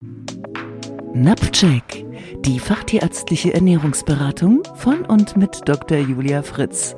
NAPcheck, die fachtierärztliche Ernährungsberatung von und mit Dr. Julia Fritz.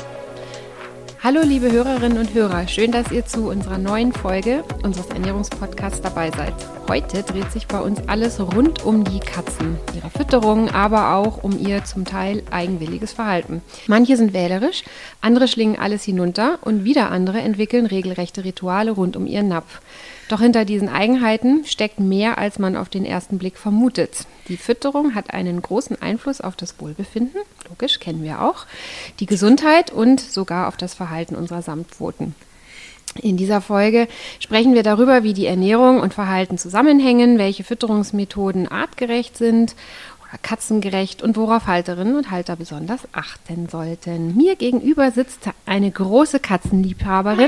Hallo liebe Hörerinnen und Hörer, schön, dass ihr zu unserer neuen Folge unseres Ernährungspodcasts dabei seid. Heute dreht sich bei uns alles rund um die Katzen, ihre Fütterung, aber auch um ihr zum Teil eigenwilliges Verhalten. Manche sind wählerisch, andere schlingen alles hinunter und wieder andere entwickeln regelrechte Rituale rund um ihren Napf. Doch hinter diesen Eigenheiten steckt mehr, als man auf den ersten Blick vermutet. Die Fütterung hat einen großen Einfluss auf das Wohlbefinden, logisch, kennen wir auch, die Gesundheit und sogar auf das Verhalten unserer Samtpfoten. In dieser Folge sprechen wir darüber, wie die Ernährung und Verhalten zusammenhängen, welche Fütterungsmethoden artgerecht sind oder katzengerecht und worauf Halterinnen und Halter besonders achten sollten. Mir gegenüber sitzt eine große Katzenliebhaberin,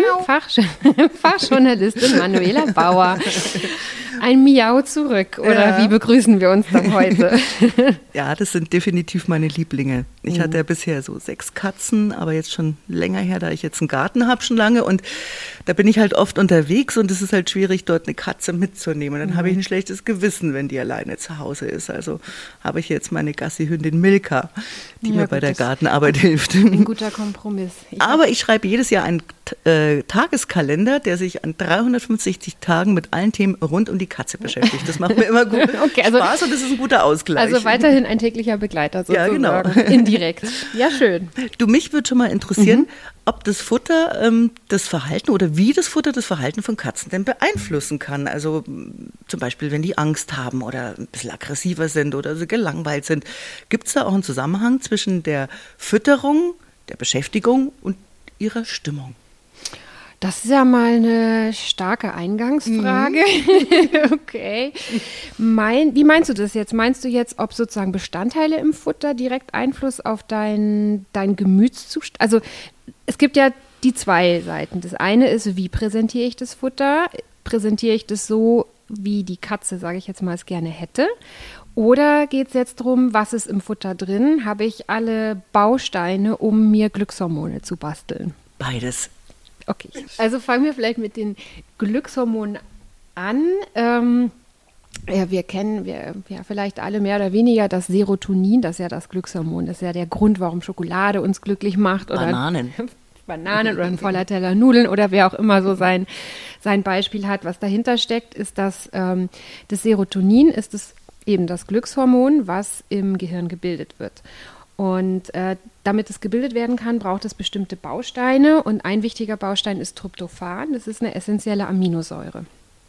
Fachjournalistin Manuela Bauer. Ein Miau zurück, oder wie begrüßen wir uns dann heute? Ja, das sind definitiv meine Lieblinge. Ich hatte ja bisher so 6 Katzen, aber jetzt schon länger her, da ich jetzt einen Garten habe, schon lange. Und da bin ich halt oft unterwegs und es ist halt schwierig, dort eine Katze mitzunehmen. Dann habe ich ein schlechtes Gewissen, wenn die alleine zu Hause ist. Also habe ich jetzt meine Gassi-Hündin Milka, die mir bei der Gartenarbeit hilft. Ein guter Kompromiss. Aber ich schreibe jedes Jahr einen Tageskalender, der sich an 365 Tagen mit allen Themen rund um die Katze beschäftigt. Das macht mir immer gut Spaß und das ist ein guter Ausgleich. Also weiterhin ein täglicher Begleiter sozusagen. Ja, genau. Indirekt. Ja, schön. Du, mich würde schon mal interessieren, ob das Futter das Verhalten oder wie das Futter das Verhalten von Katzen denn beeinflussen kann. Also zum Beispiel, wenn die Angst haben oder ein bisschen aggressiver sind oder so gelangweilt sind. Gibt es da auch einen Zusammenhang zwischen der Fütterung, der Beschäftigung und ihrer Stimmung? Das ist ja mal eine starke Eingangsfrage. Okay. Wie meinst du das jetzt? Meinst du jetzt, ob sozusagen Bestandteile im Futter direkt Einfluss auf dein Gemütszustand? Also es gibt ja die zwei Seiten. Das eine ist, wie präsentiere ich das Futter? Präsentiere ich das so, wie die Katze, sage ich jetzt mal, es gerne hätte? Oder geht es jetzt darum, was ist im Futter drin? Habe ich alle Bausteine, um mir Glückshormone zu basteln? Beides. Okay, also fangen wir vielleicht mit den Glückshormonen an. Wir kennen vielleicht alle mehr oder weniger das Serotonin, das ist ja das Glückshormon. Das ist ja der Grund, warum Schokolade uns glücklich macht. Oder Bananen oder ein voller Teller Nudeln oder wer auch immer so sein Beispiel hat. Was dahinter steckt, ist, dass das Serotonin ist eben das Glückshormon, was im Gehirn gebildet wird. Und damit es gebildet werden kann, braucht es bestimmte Bausteine. Und ein wichtiger Baustein ist Tryptophan. Das ist eine essentielle Aminosäure.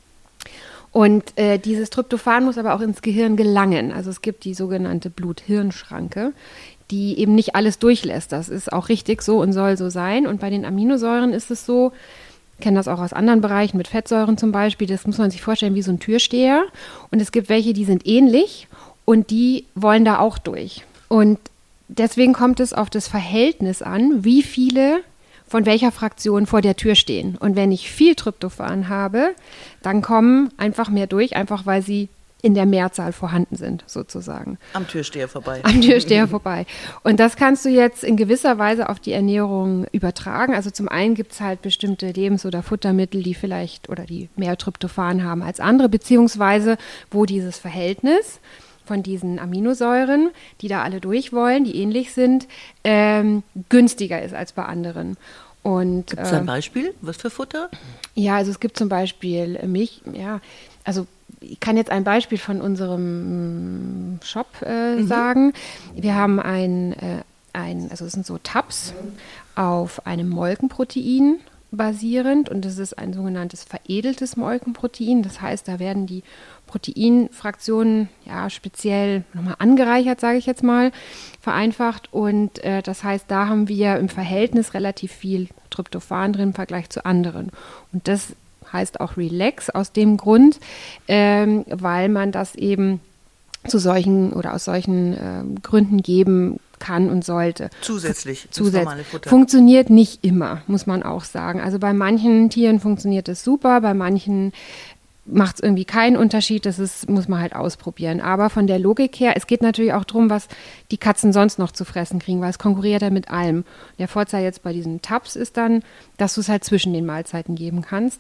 Und dieses Tryptophan muss aber auch ins Gehirn gelangen. Also es gibt die sogenannte Blut-Hirn-Schranke, die eben nicht alles durchlässt. Das ist auch richtig so und soll so sein. Und bei den Aminosäuren ist es so, ich kenne das auch aus anderen Bereichen, mit Fettsäuren zum Beispiel, das muss man sich vorstellen wie so ein Türsteher. Und es gibt welche, die sind ähnlich und die wollen da auch durch. Und deswegen kommt es auf das Verhältnis an, wie viele von welcher Fraktion vor der Tür stehen. Und wenn ich viel Tryptophan habe, dann kommen einfach mehr durch, einfach weil sie in der Mehrzahl vorhanden sind, sozusagen. Am Türsteher vorbei. Am Türsteher vorbei. Und das kannst du jetzt in gewisser Weise auf die Ernährung übertragen. Also zum einen gibt es halt bestimmte Lebens- oder Futtermittel, die vielleicht oder die mehr Tryptophan haben als andere, beziehungsweise wo dieses Verhältnis von diesen Aminosäuren, die da alle durch wollen, die ähnlich sind, günstiger ist als bei anderen. Gibt es ein Beispiel? Was für Futter? Ja, also es gibt zum Beispiel Milch, also ich kann jetzt ein Beispiel von unserem Shop sagen. Wir haben also es sind so Tabs auf einem Molkenprotein basierend und das ist ein sogenanntes veredeltes Molkenprotein. Das heißt, da werden die Proteinfraktionen speziell nochmal angereichert, sage ich jetzt mal, vereinfacht. Und das heißt, da haben wir im Verhältnis relativ viel Tryptophan drin im Vergleich zu anderen. Und das heißt auch Relax aus dem Grund, weil man das eben aus solchen Gründen geben kann und sollte. Zusätzlich. Normale Futter. Funktioniert nicht immer, muss man auch sagen. Also bei manchen Tieren funktioniert es super, bei manchen macht es irgendwie keinen Unterschied, muss man halt ausprobieren. Aber von der Logik her, es geht natürlich auch darum, was die Katzen sonst noch zu fressen kriegen, weil es konkurriert ja mit allem. Der Vorteil jetzt bei diesen Tabs ist dann, dass du es halt zwischen den Mahlzeiten geben kannst.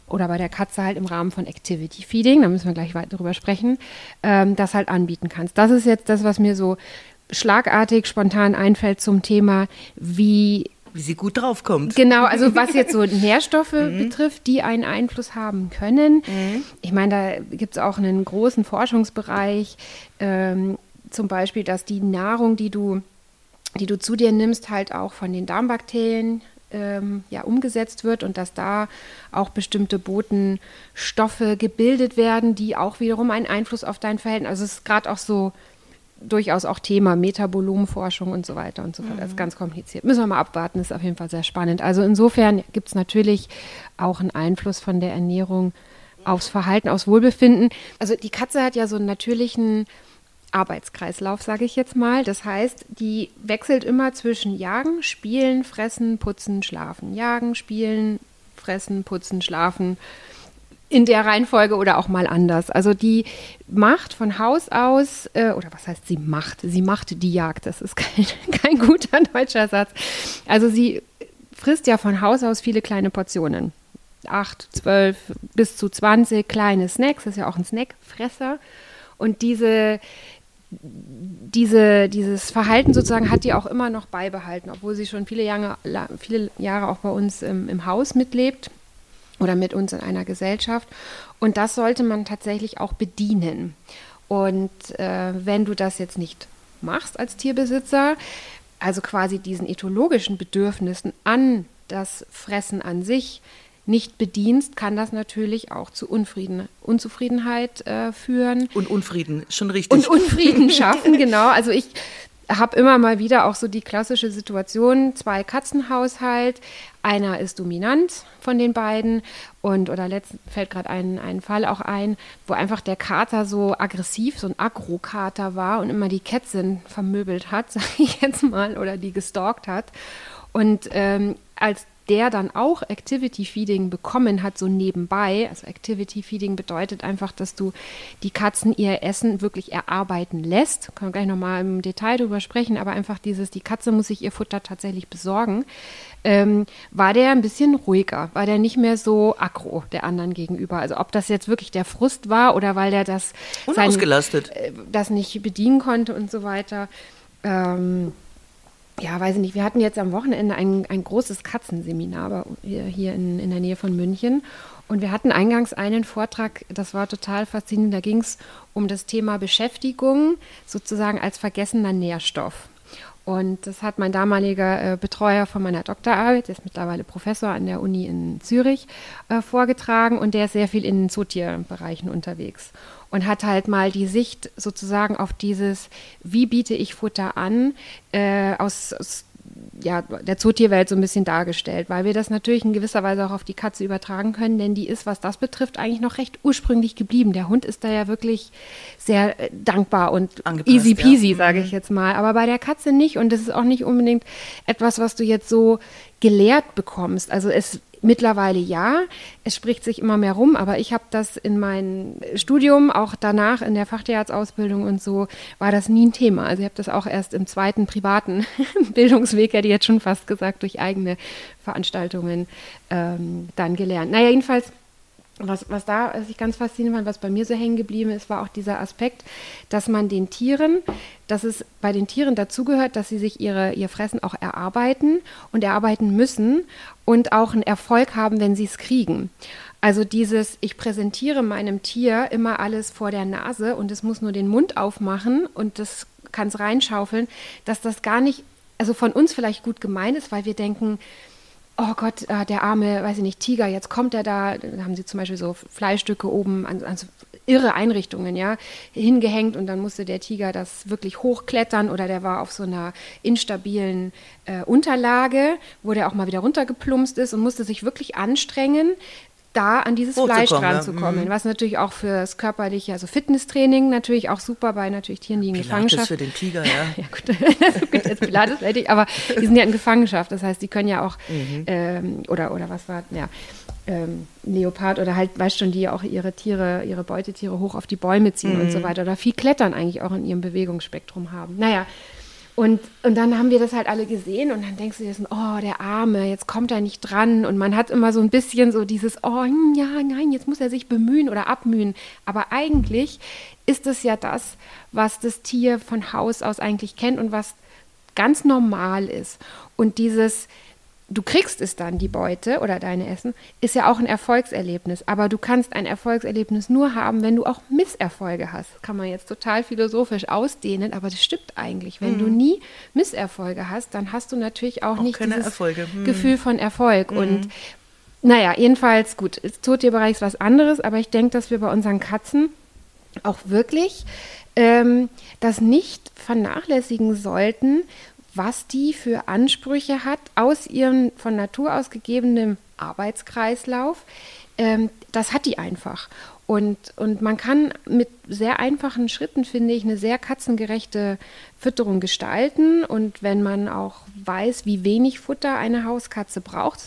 oder bei der Katze halt im Rahmen von Activity Feeding, da müssen wir gleich weiter drüber sprechen, das halt anbieten kannst. Das ist jetzt das, was mir so schlagartig, spontan einfällt zum Thema, wie sie gut draufkommt. Genau, also was jetzt so Nährstoffe betrifft, die einen Einfluss haben können. Ich meine, da gibt es auch einen großen Forschungsbereich, zum Beispiel, dass die Nahrung, die du zu dir nimmst, halt auch von den Darmbakterien umgesetzt wird und dass da auch bestimmte Botenstoffe gebildet werden, die auch wiederum einen Einfluss auf dein Verhältnis. Also es ist gerade auch so durchaus auch Thema Metabolomforschung und so weiter und so fort. Das ist ganz kompliziert. Müssen wir mal abwarten, ist auf jeden Fall sehr spannend. Also insofern gibt es natürlich auch einen Einfluss von der Ernährung aufs Verhalten, aufs Wohlbefinden. Also die Katze hat ja so einen natürlichen Arbeitskreislauf, sage ich jetzt mal. Das heißt, die wechselt immer zwischen Jagen, Spielen, Fressen, Putzen, Schlafen. Jagen, Spielen, Fressen, Putzen, Schlafen. In der Reihenfolge oder auch mal anders. Also die macht von Haus aus, oder was heißt sie macht? Sie macht die Jagd. Das ist kein guter deutscher Satz. Also sie frisst ja von Haus aus viele kleine Portionen. 8, 12 bis zu 20 kleine Snacks. Das ist ja auch ein Snackfresser. Und dieses Verhalten sozusagen hat die auch immer noch beibehalten, obwohl sie schon viele Jahre auch bei uns im Haus mitlebt oder mit uns in einer Gesellschaft. Und das sollte man tatsächlich auch bedienen. Und wenn du das jetzt nicht machst als Tierbesitzer, also quasi diesen ethologischen Bedürfnissen an das Fressen an sich nicht bedienst, kann das natürlich auch zu Unzufriedenheit führen. Und Unfrieden, schon richtig. Und Unfrieden schaffen, genau. Also ich habe immer mal wieder auch so die klassische Situation, 2 Katzenhaushalt, einer ist dominant von den beiden oder fällt gerade ein Fall auch ein, wo einfach der Kater so aggressiv, so ein Agro-Kater war und immer die Kätzchen vermöbelt hat, sage ich jetzt mal, oder die gestalkt hat. Und als der dann auch Activity Feeding bekommen hat, so nebenbei. Also Activity Feeding bedeutet einfach, dass du die Katzen ihr Essen wirklich erarbeiten lässt. Können wir gleich nochmal im Detail drüber sprechen, aber einfach die Katze muss sich ihr Futter tatsächlich besorgen. War der ein bisschen ruhiger, war der nicht mehr so aggro der anderen gegenüber. Also ob das jetzt wirklich der Frust war oder weil der das nicht bedienen konnte und so weiter. Ja, weiß ich nicht. Wir hatten jetzt am Wochenende ein großes Katzenseminar hier in der Nähe von München. Und wir hatten eingangs einen Vortrag, das war total faszinierend. Da ging es um das Thema Beschäftigung sozusagen als vergessener Nährstoff. Und das hat mein damaliger Betreuer von meiner Doktorarbeit, der ist mittlerweile Professor an der Uni in Zürich, vorgetragen. Und der ist sehr viel in den Zootierbereichen unterwegs. Und hat halt mal die Sicht sozusagen auf dieses, wie biete ich Futter an, aus der Zootierwelt so ein bisschen dargestellt, weil wir das natürlich in gewisser Weise auch auf die Katze übertragen können, denn die ist, was das betrifft, eigentlich noch recht ursprünglich geblieben. Der Hund ist da ja wirklich sehr dankbar und angepasst, easy peasy, sage ich jetzt mal, aber bei der Katze nicht und das ist auch nicht unbedingt etwas, was du jetzt so gelehrt bekommst. Also mittlerweile ja, es spricht sich immer mehr rum, aber ich habe das in meinem Studium, auch danach in der Fachtierarztausbildung und so, war das nie ein Thema. Also ich habe das auch erst im zweiten privaten Bildungsweg, hätte ich jetzt schon fast gesagt, durch eigene Veranstaltungen dann gelernt. Naja, jedenfalls, was ich ganz faszinierend fand, was bei mir so hängen geblieben ist, war auch dieser Aspekt, dass man dass es bei den Tieren dazugehört, dass sie sich ihr Fressen auch erarbeiten und erarbeiten müssen und auch einen Erfolg haben, wenn sie es kriegen. Also ich präsentiere meinem Tier immer alles vor der Nase und es muss nur den Mund aufmachen und das kann es reinschaufeln, dass das gar nicht, also von uns vielleicht gut gemeint ist, weil wir denken, oh Gott, der arme, weiß ich nicht, Tiger, jetzt kommt er da haben sie zum Beispiel so Fleischstücke oben an so irre Einrichtungen, ja, hingehängt und dann musste der Tiger das wirklich hochklettern oder der war auf so einer instabilen Unterlage, wo der auch mal wieder runtergeplumpst ist und musste sich wirklich anstrengen, da an dieses Fleisch ranzukommen, was natürlich auch für das körperliche, also Fitnesstraining natürlich auch super bei natürlich Tieren, die in Gefangenschaft. Pilates für den Tiger, ja. Ja gut, jetzt Pilates fertig, aber die sind ja in Gefangenschaft, das heißt, die können ja auch, oder was war, ja, Leopard oder halt, weißt schon, die ja auch ihre Beutetiere hoch auf die Bäume ziehen und so weiter oder viel Klettern eigentlich auch in ihrem Bewegungsspektrum haben. Naja, Und dann haben wir das halt alle gesehen und dann denkst du dir so, oh, der Arme, jetzt kommt er nicht dran. Und man hat immer so ein bisschen so dieses, oh, ja, nein, jetzt muss er sich bemühen oder abmühen. Aber eigentlich ist es ja das, was das Tier von Haus aus eigentlich kennt und was ganz normal ist. Und dieses, du kriegst es dann, die Beute oder deine Essen, ist ja auch ein Erfolgserlebnis. Aber du kannst ein Erfolgserlebnis nur haben, wenn du auch Misserfolge hast. Das kann man jetzt total philosophisch ausdehnen, aber das stimmt eigentlich. Wenn du nie Misserfolge hast, dann hast du natürlich auch nicht dieses Gefühl von Erfolg. Und naja, jedenfalls, gut, das Zootierbereich ist was anderes, aber ich denke, dass wir bei unseren Katzen auch wirklich das nicht vernachlässigen sollten, was die für Ansprüche hat aus ihrem von Natur aus gegebenen Arbeitskreislauf. Das hat die einfach. Und man kann mit sehr einfachen Schritten, finde ich, eine sehr katzengerechte Fütterung gestalten. Und wenn man auch weiß, wie wenig Futter eine Hauskatze braucht,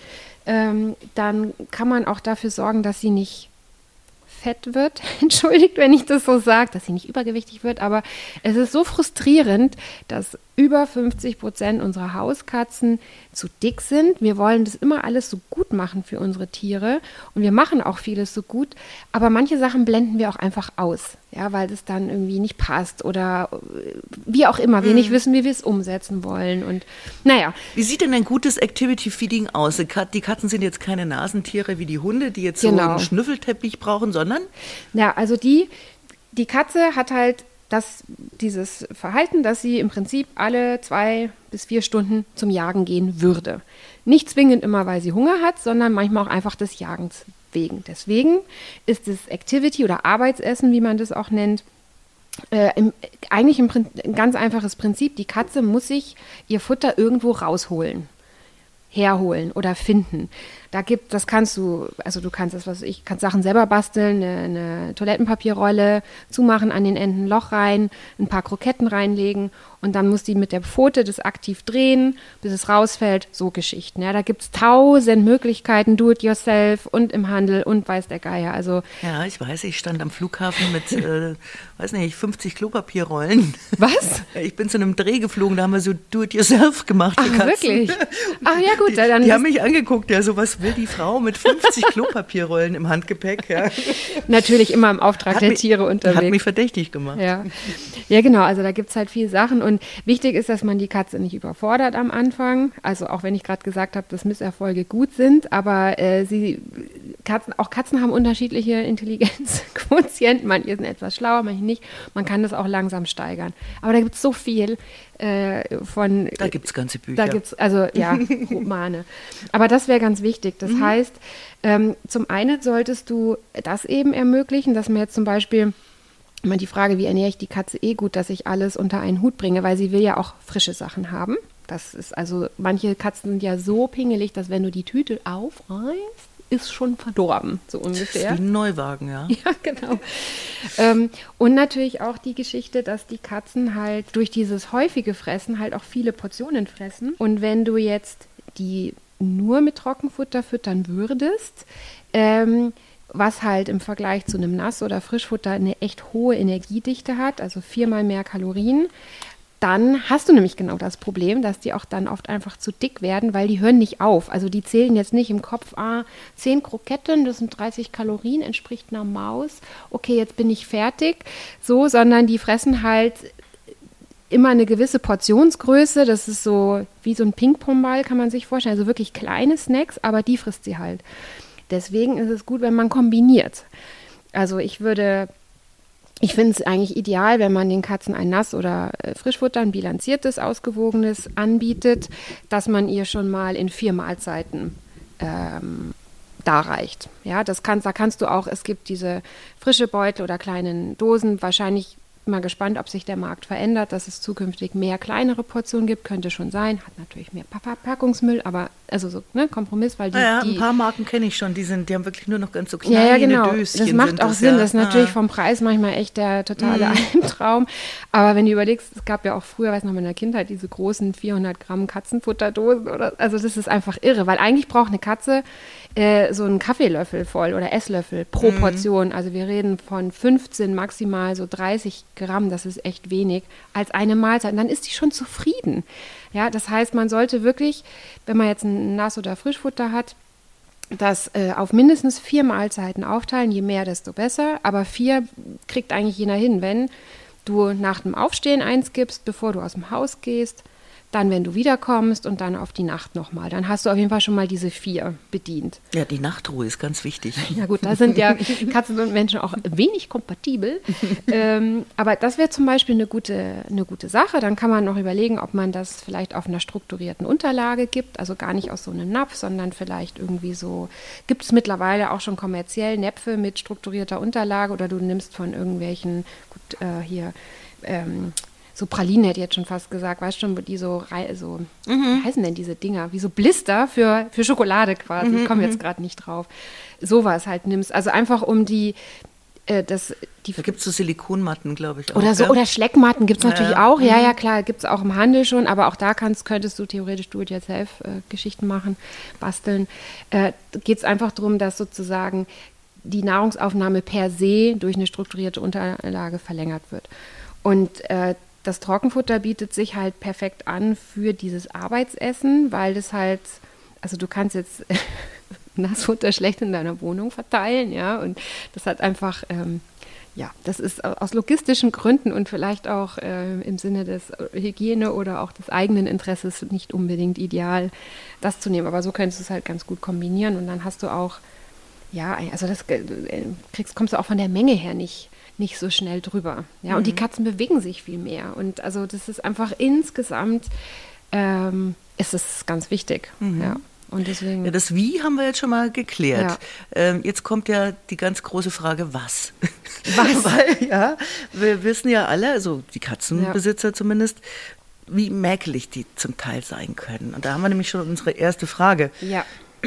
dann kann man auch dafür sorgen, dass sie nicht fett wird, entschuldigt, wenn ich das so sage, dass sie nicht übergewichtig wird, aber es ist so frustrierend, dass über 50% unserer Hauskatzen zu dick sind. Wir wollen das immer alles so gut machen für unsere Tiere und wir machen auch vieles so gut, aber manche Sachen blenden wir auch einfach aus, ja, weil das dann irgendwie nicht passt oder wie auch immer, wir nicht wissen, wie wir es umsetzen wollen und naja. Wie sieht denn ein gutes Activity Feeding aus? Die Katzen sind jetzt keine Nasentiere wie die Hunde, die jetzt so einen Schnüffelteppich brauchen, sondern? Ja, also die Katze hat halt dieses Verhalten, dass sie im Prinzip alle 2 bis 4 Stunden zum Jagen gehen würde. Nicht zwingend immer, weil sie Hunger hat, sondern manchmal auch einfach des Jagens wegen. Deswegen ist das Activity oder Arbeitsessen, wie man das auch nennt, eigentlich ein ganz einfaches Prinzip. Die Katze muss sich ihr Futter irgendwo herholen oder finden. Das kannst du, also du kannst kannst Sachen selber basteln, eine Toilettenpapierrolle zumachen, an den Enden ein Loch rein, ein paar Kroketten reinlegen und dann muss die mit der Pfote das aktiv drehen, bis es rausfällt, so Geschichten. Ja, da gibt es 1000 Möglichkeiten, do it yourself und im Handel und weiß der Geier. Also, ja, ich weiß, ich stand am Flughafen mit, 50 Klopapierrollen. Was? Ich bin zu einem Dreh geflogen, da haben wir so do it yourself gemacht für Katzen. Wirklich? Ach ja, gut. Die haben mich angeguckt, ja, so was will die Frau mit 50 Klopapierrollen im Handgepäck. Ja. Natürlich immer im Auftrag der Tiere unterwegs. Hat mich verdächtig gemacht. Ja, genau, also da gibt es halt viele Sachen und wichtig ist, dass man die Katze nicht überfordert am Anfang. Also auch wenn ich gerade gesagt habe, dass Misserfolge gut sind, aber Katzen haben unterschiedliche Intelligenzquotienten. Manche sind etwas schlauer, manche nicht. Man kann das auch langsam steigern. Aber da gibt es so viel Da gibt es ganze Bücher. Da gibt es, Romane. Aber das wäre ganz wichtig. Das heißt, zum einen solltest du das eben ermöglichen, dass man jetzt zum Beispiel immer die Frage, wie ernähre ich die Katze gut, dass ich alles unter einen Hut bringe, weil sie will ja auch frische Sachen haben. Das ist also, manche Katzen sind ja so pingelig, dass wenn du die Tüte aufreißt, ist schon verdorben, so ungefähr. Das ist wie ein Neuwagen, ja. Ja, genau. Und natürlich auch die Geschichte, dass die Katzen halt durch dieses häufige Fressen halt auch viele Portionen fressen. Und wenn du jetzt die nur mit Trockenfutter füttern würdest, was halt im Vergleich zu einem Nass- oder Frischfutter eine echt hohe Energiedichte hat, also 4-mal mehr Kalorien, dann hast du nämlich genau das Problem, dass die auch dann oft einfach zu dick werden, weil die hören nicht auf. Also die zählen jetzt nicht im Kopf, 10 Kroketten, das sind 30 Kalorien, entspricht einer Maus. Okay, jetzt bin ich fertig. So, sondern die fressen halt immer eine gewisse Portionsgröße. Das ist so wie so ein Ping-Pong-Ball, kann man sich vorstellen. Also wirklich kleine Snacks, aber die frisst sie halt. Deswegen ist es gut, wenn man kombiniert. Also ich finde es eigentlich ideal, wenn man den Katzen ein Nass- oder Frischfutter, ein bilanziertes, ausgewogenes anbietet, dass man ihr schon mal in 4 Mahlzeiten darreicht. Ja, da kannst du auch, es gibt diese frische Beutel oder kleinen Dosen, wahrscheinlich mal gespannt, ob sich der Markt verändert, dass es zukünftig mehr kleinere Portionen gibt, könnte schon sein, hat natürlich mehr Packungsmüll, aber also so Kompromiss, weil ein paar Marken kenne ich schon, die haben wirklich nur noch ganz so kleine ja, genau. Döschen. Das macht auch Sinn, das ist natürlich vom Preis manchmal echt der totale Albtraum, aber wenn du überlegst, es gab ja auch früher, weiß noch, in der Kindheit diese großen 400 Gramm Katzenfutterdosen, also das ist einfach irre, weil eigentlich braucht eine Katze so einen Kaffeelöffel voll oder Esslöffel pro Portion, also wir reden von 15, maximal so 30 Gramm, das ist echt wenig, als eine Mahlzeit, und dann ist die schon zufrieden. Ja, das heißt, man sollte wirklich, wenn man jetzt ein Nass- oder Frischfutter hat, das auf mindestens 4 Mahlzeiten aufteilen, je mehr, desto besser, aber 4 kriegt eigentlich jeder hin, wenn du nach dem Aufstehen eins gibst, bevor du aus dem Haus gehst, dann, wenn du wiederkommst und dann auf die Nacht nochmal. Dann hast du auf jeden Fall schon mal diese 4 bedient. Ja, die Nachtruhe ist ganz wichtig. Ja gut, da sind ja Katzen und Menschen auch wenig kompatibel. Aber das wäre zum Beispiel eine gute Sache. Dann kann man noch überlegen, ob man das vielleicht auf einer strukturierten Unterlage gibt. Also gar nicht aus so einem Napf, sondern vielleicht irgendwie so, gibt es mittlerweile auch schon kommerziell Näpfe mit strukturierter Unterlage oder du nimmst von irgendwelchen, so Pralinen hätte ich jetzt schon fast gesagt, weißt du schon, die wie heißen denn diese Dinger? Wie so Blister für Schokolade quasi, ich komme jetzt gerade nicht drauf. Sowas halt nimmst, also einfach um da gibt es so Silikonmatten, glaube ich. Auch, oder so, oder Schleckmatten gibt es natürlich auch, ja klar, gibt es auch im Handel schon, aber auch da könntest du theoretisch Do-it-yourself-Geschichten machen, basteln. Geht es einfach darum, dass sozusagen die Nahrungsaufnahme per se durch eine strukturierte Unterlage verlängert wird. Und das Trockenfutter bietet sich halt perfekt an für dieses Arbeitsessen, weil das halt, also du kannst jetzt Nassfutter schlecht in deiner Wohnung verteilen, ja, und das hat einfach, das ist aus logistischen Gründen und vielleicht auch im Sinne des Hygiene oder auch des eigenen Interesses nicht unbedingt ideal, das zu nehmen, aber so könntest du es halt ganz gut kombinieren und dann hast du auch, also das kommst du auch von der Menge her nicht so schnell drüber. Ja, und die Katzen bewegen sich viel mehr. Und also das ist einfach insgesamt, ist es ganz wichtig. Ja. Und deswegen. Ja, das Wie haben wir jetzt schon mal geklärt. Ja. Jetzt kommt ja die ganz große Frage, was? Was? Weil, wir wissen ja alle, also die Katzenbesitzer zumindest, wie mäkelig die zum Teil sein können. Und da haben wir nämlich schon unsere erste Frage. Ja.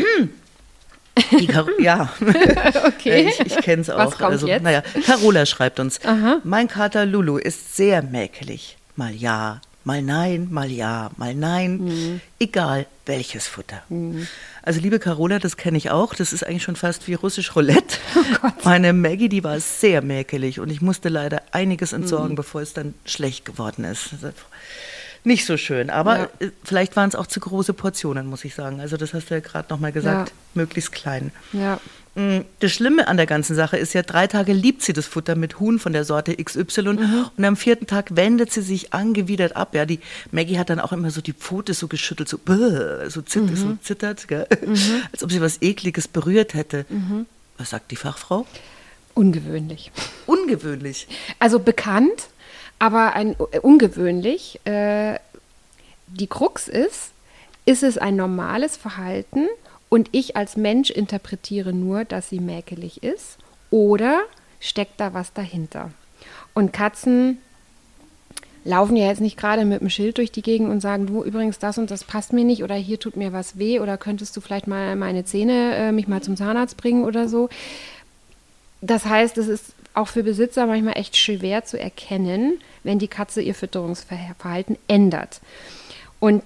Okay. Ich kenne es auch. Was kommt jetzt? Carola schreibt uns, mein Kater Lulu ist sehr mäkelig. Mal ja, mal nein, mal ja, mal nein. Egal welches Futter. Also liebe Carola, das kenne ich auch. Das ist eigentlich schon fast wie russisch Roulette. Oh Gott. Meine Maggie, die war sehr mäkelig und ich musste leider einiges entsorgen, bevor es dann schlecht geworden ist. Nicht so schön, aber vielleicht waren es auch zu große Portionen, muss ich sagen. Also das hast du ja gerade nochmal gesagt, möglichst klein. Ja. Das Schlimme an der ganzen Sache ist ja, 3 Tage liebt sie das Futter mit Huhn von der Sorte XY und am 4. Tag wendet sie sich angewidert ab. Ja, die Maggie hat dann auch immer so die Pfote so geschüttelt, so zittert, gell? Als ob sie was Ekliges berührt hätte. Was sagt die Fachfrau? Ungewöhnlich. Ungewöhnlich? Also bekannt, aber ungewöhnlich. Die Krux ist es ein normales Verhalten und ich als Mensch interpretiere nur, dass sie mäkelig ist oder steckt da was dahinter? Und Katzen laufen ja jetzt nicht gerade mit dem Schild durch die Gegend und sagen, du übrigens, das und das passt mir nicht oder hier tut mir was weh oder könntest du vielleicht mal meine Zähne mich mal zum Zahnarzt bringen oder so. Das heißt, es ist auch für Besitzer manchmal echt schwer zu erkennen, wenn die Katze ihr Fütterungsverhalten ändert. Und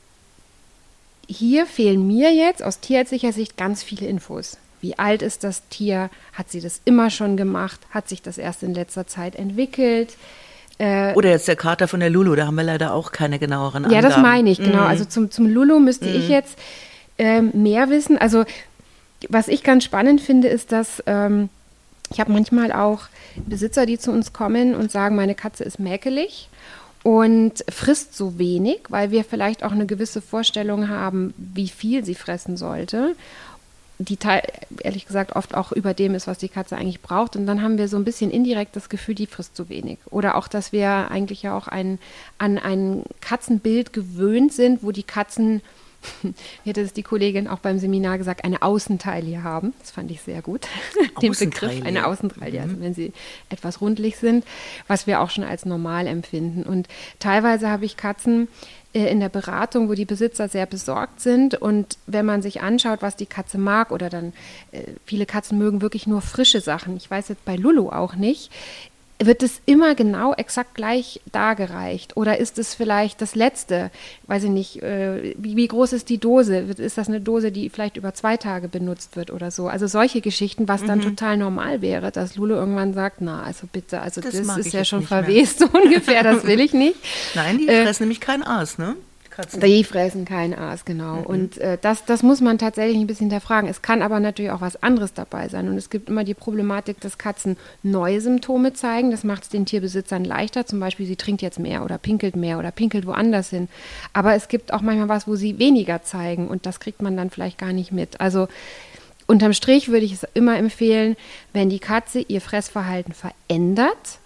hier fehlen mir jetzt aus tierärztlicher Sicht ganz viele Infos. Wie alt ist das Tier? Hat sie das immer schon gemacht? Hat sich das erst in letzter Zeit entwickelt? Oder jetzt der Kater von der Lulu, da haben wir leider auch keine genaueren Angaben. Ja, das meine ich, genau. Also zum Lulu müsste ich jetzt mehr wissen. Also was ich ganz spannend finde, ist, dass ich habe manchmal auch Besitzer, die zu uns kommen und sagen, meine Katze ist mäkelig und frisst so wenig, weil wir vielleicht auch eine gewisse Vorstellung haben, wie viel sie fressen sollte, die ehrlich gesagt oft auch über dem ist, was die Katze eigentlich braucht. Und dann haben wir so ein bisschen indirekt das Gefühl, die frisst zu wenig. Oder auch, dass wir eigentlich ja auch an ein Katzenbild gewöhnt sind, wo die Katzen Wie hat es die Kollegin auch beim Seminar gesagt, eine Außentaille haben. Das fand ich sehr gut. Den Begriff, eine Außentaille, also wenn sie etwas rundlich sind, was wir auch schon als normal empfinden. Und teilweise habe ich Katzen in der Beratung, wo die Besitzer sehr besorgt sind. Und wenn man sich anschaut, was die Katze mag, oder dann viele Katzen mögen wirklich nur frische Sachen. Ich weiß jetzt bei Lulu auch nicht. Wird es immer genau exakt gleich dargereicht? Oder ist es vielleicht das Letzte? Weiß ich nicht, wie groß ist die Dose? Ist das eine Dose, die vielleicht über 2 Tage benutzt wird oder so? Also solche Geschichten, was dann total normal wäre, dass Lulu irgendwann sagt, na, also bitte, also das ist ja schon verwest, so ungefähr, das will ich nicht. Nein, die fressen nämlich kein Aas, ne? Die fressen kein Aas, genau. Und das muss man tatsächlich ein bisschen hinterfragen. Es kann aber natürlich auch was anderes dabei sein. Und es gibt immer die Problematik, dass Katzen neue Symptome zeigen. Das macht es den Tierbesitzern leichter. Zum Beispiel, sie trinkt jetzt mehr oder pinkelt woanders hin. Aber es gibt auch manchmal was, wo sie weniger zeigen. Und das kriegt man dann vielleicht gar nicht mit. Also unterm Strich würde ich es immer empfehlen, wenn die Katze ihr Fressverhalten verändert,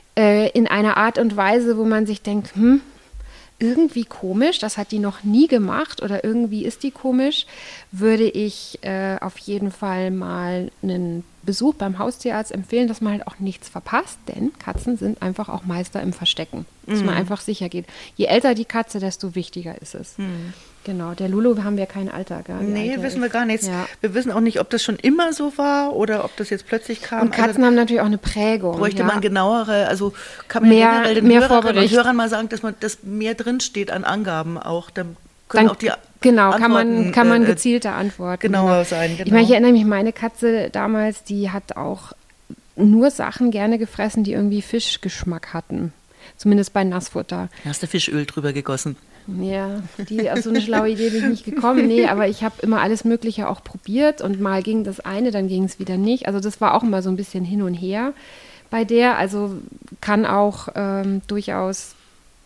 in einer Art und Weise, wo man sich denkt, irgendwie komisch, das hat die noch nie gemacht oder irgendwie ist die komisch, würde ich auf jeden Fall mal einen Besuch beim Haustierarzt empfehlen, dass man halt auch nichts verpasst, denn Katzen sind einfach auch Meister im Verstecken, dass man einfach sicher geht. Je älter die Katze, desto wichtiger ist es. Genau, der Lulu haben wir kein Alter. Nee, wissen wir gar nichts. Ja. Wir wissen auch nicht, ob das schon immer so war oder ob das jetzt plötzlich kam. Und Katzen haben natürlich auch eine Prägung. Bräuchte man genauere, also kann man generell den Hörern mal sagen, dass mehr drinsteht an Angaben auch. Dann können auch die Antworten, kann man gezielter antworten. Genauer sein, genau. Ich meine, ich erinnere mich, meine Katze damals, die hat auch nur Sachen gerne gefressen, die irgendwie Fischgeschmack hatten. Zumindest bei Nassfutter. Hast du Fischöl drüber gegossen? Ja, auf so eine schlaue Idee bin ich nicht gekommen. Nee, aber ich habe immer alles Mögliche auch probiert und mal ging das eine, dann ging es wieder nicht. Also das war auch immer so ein bisschen hin und her bei der. Also kann auch durchaus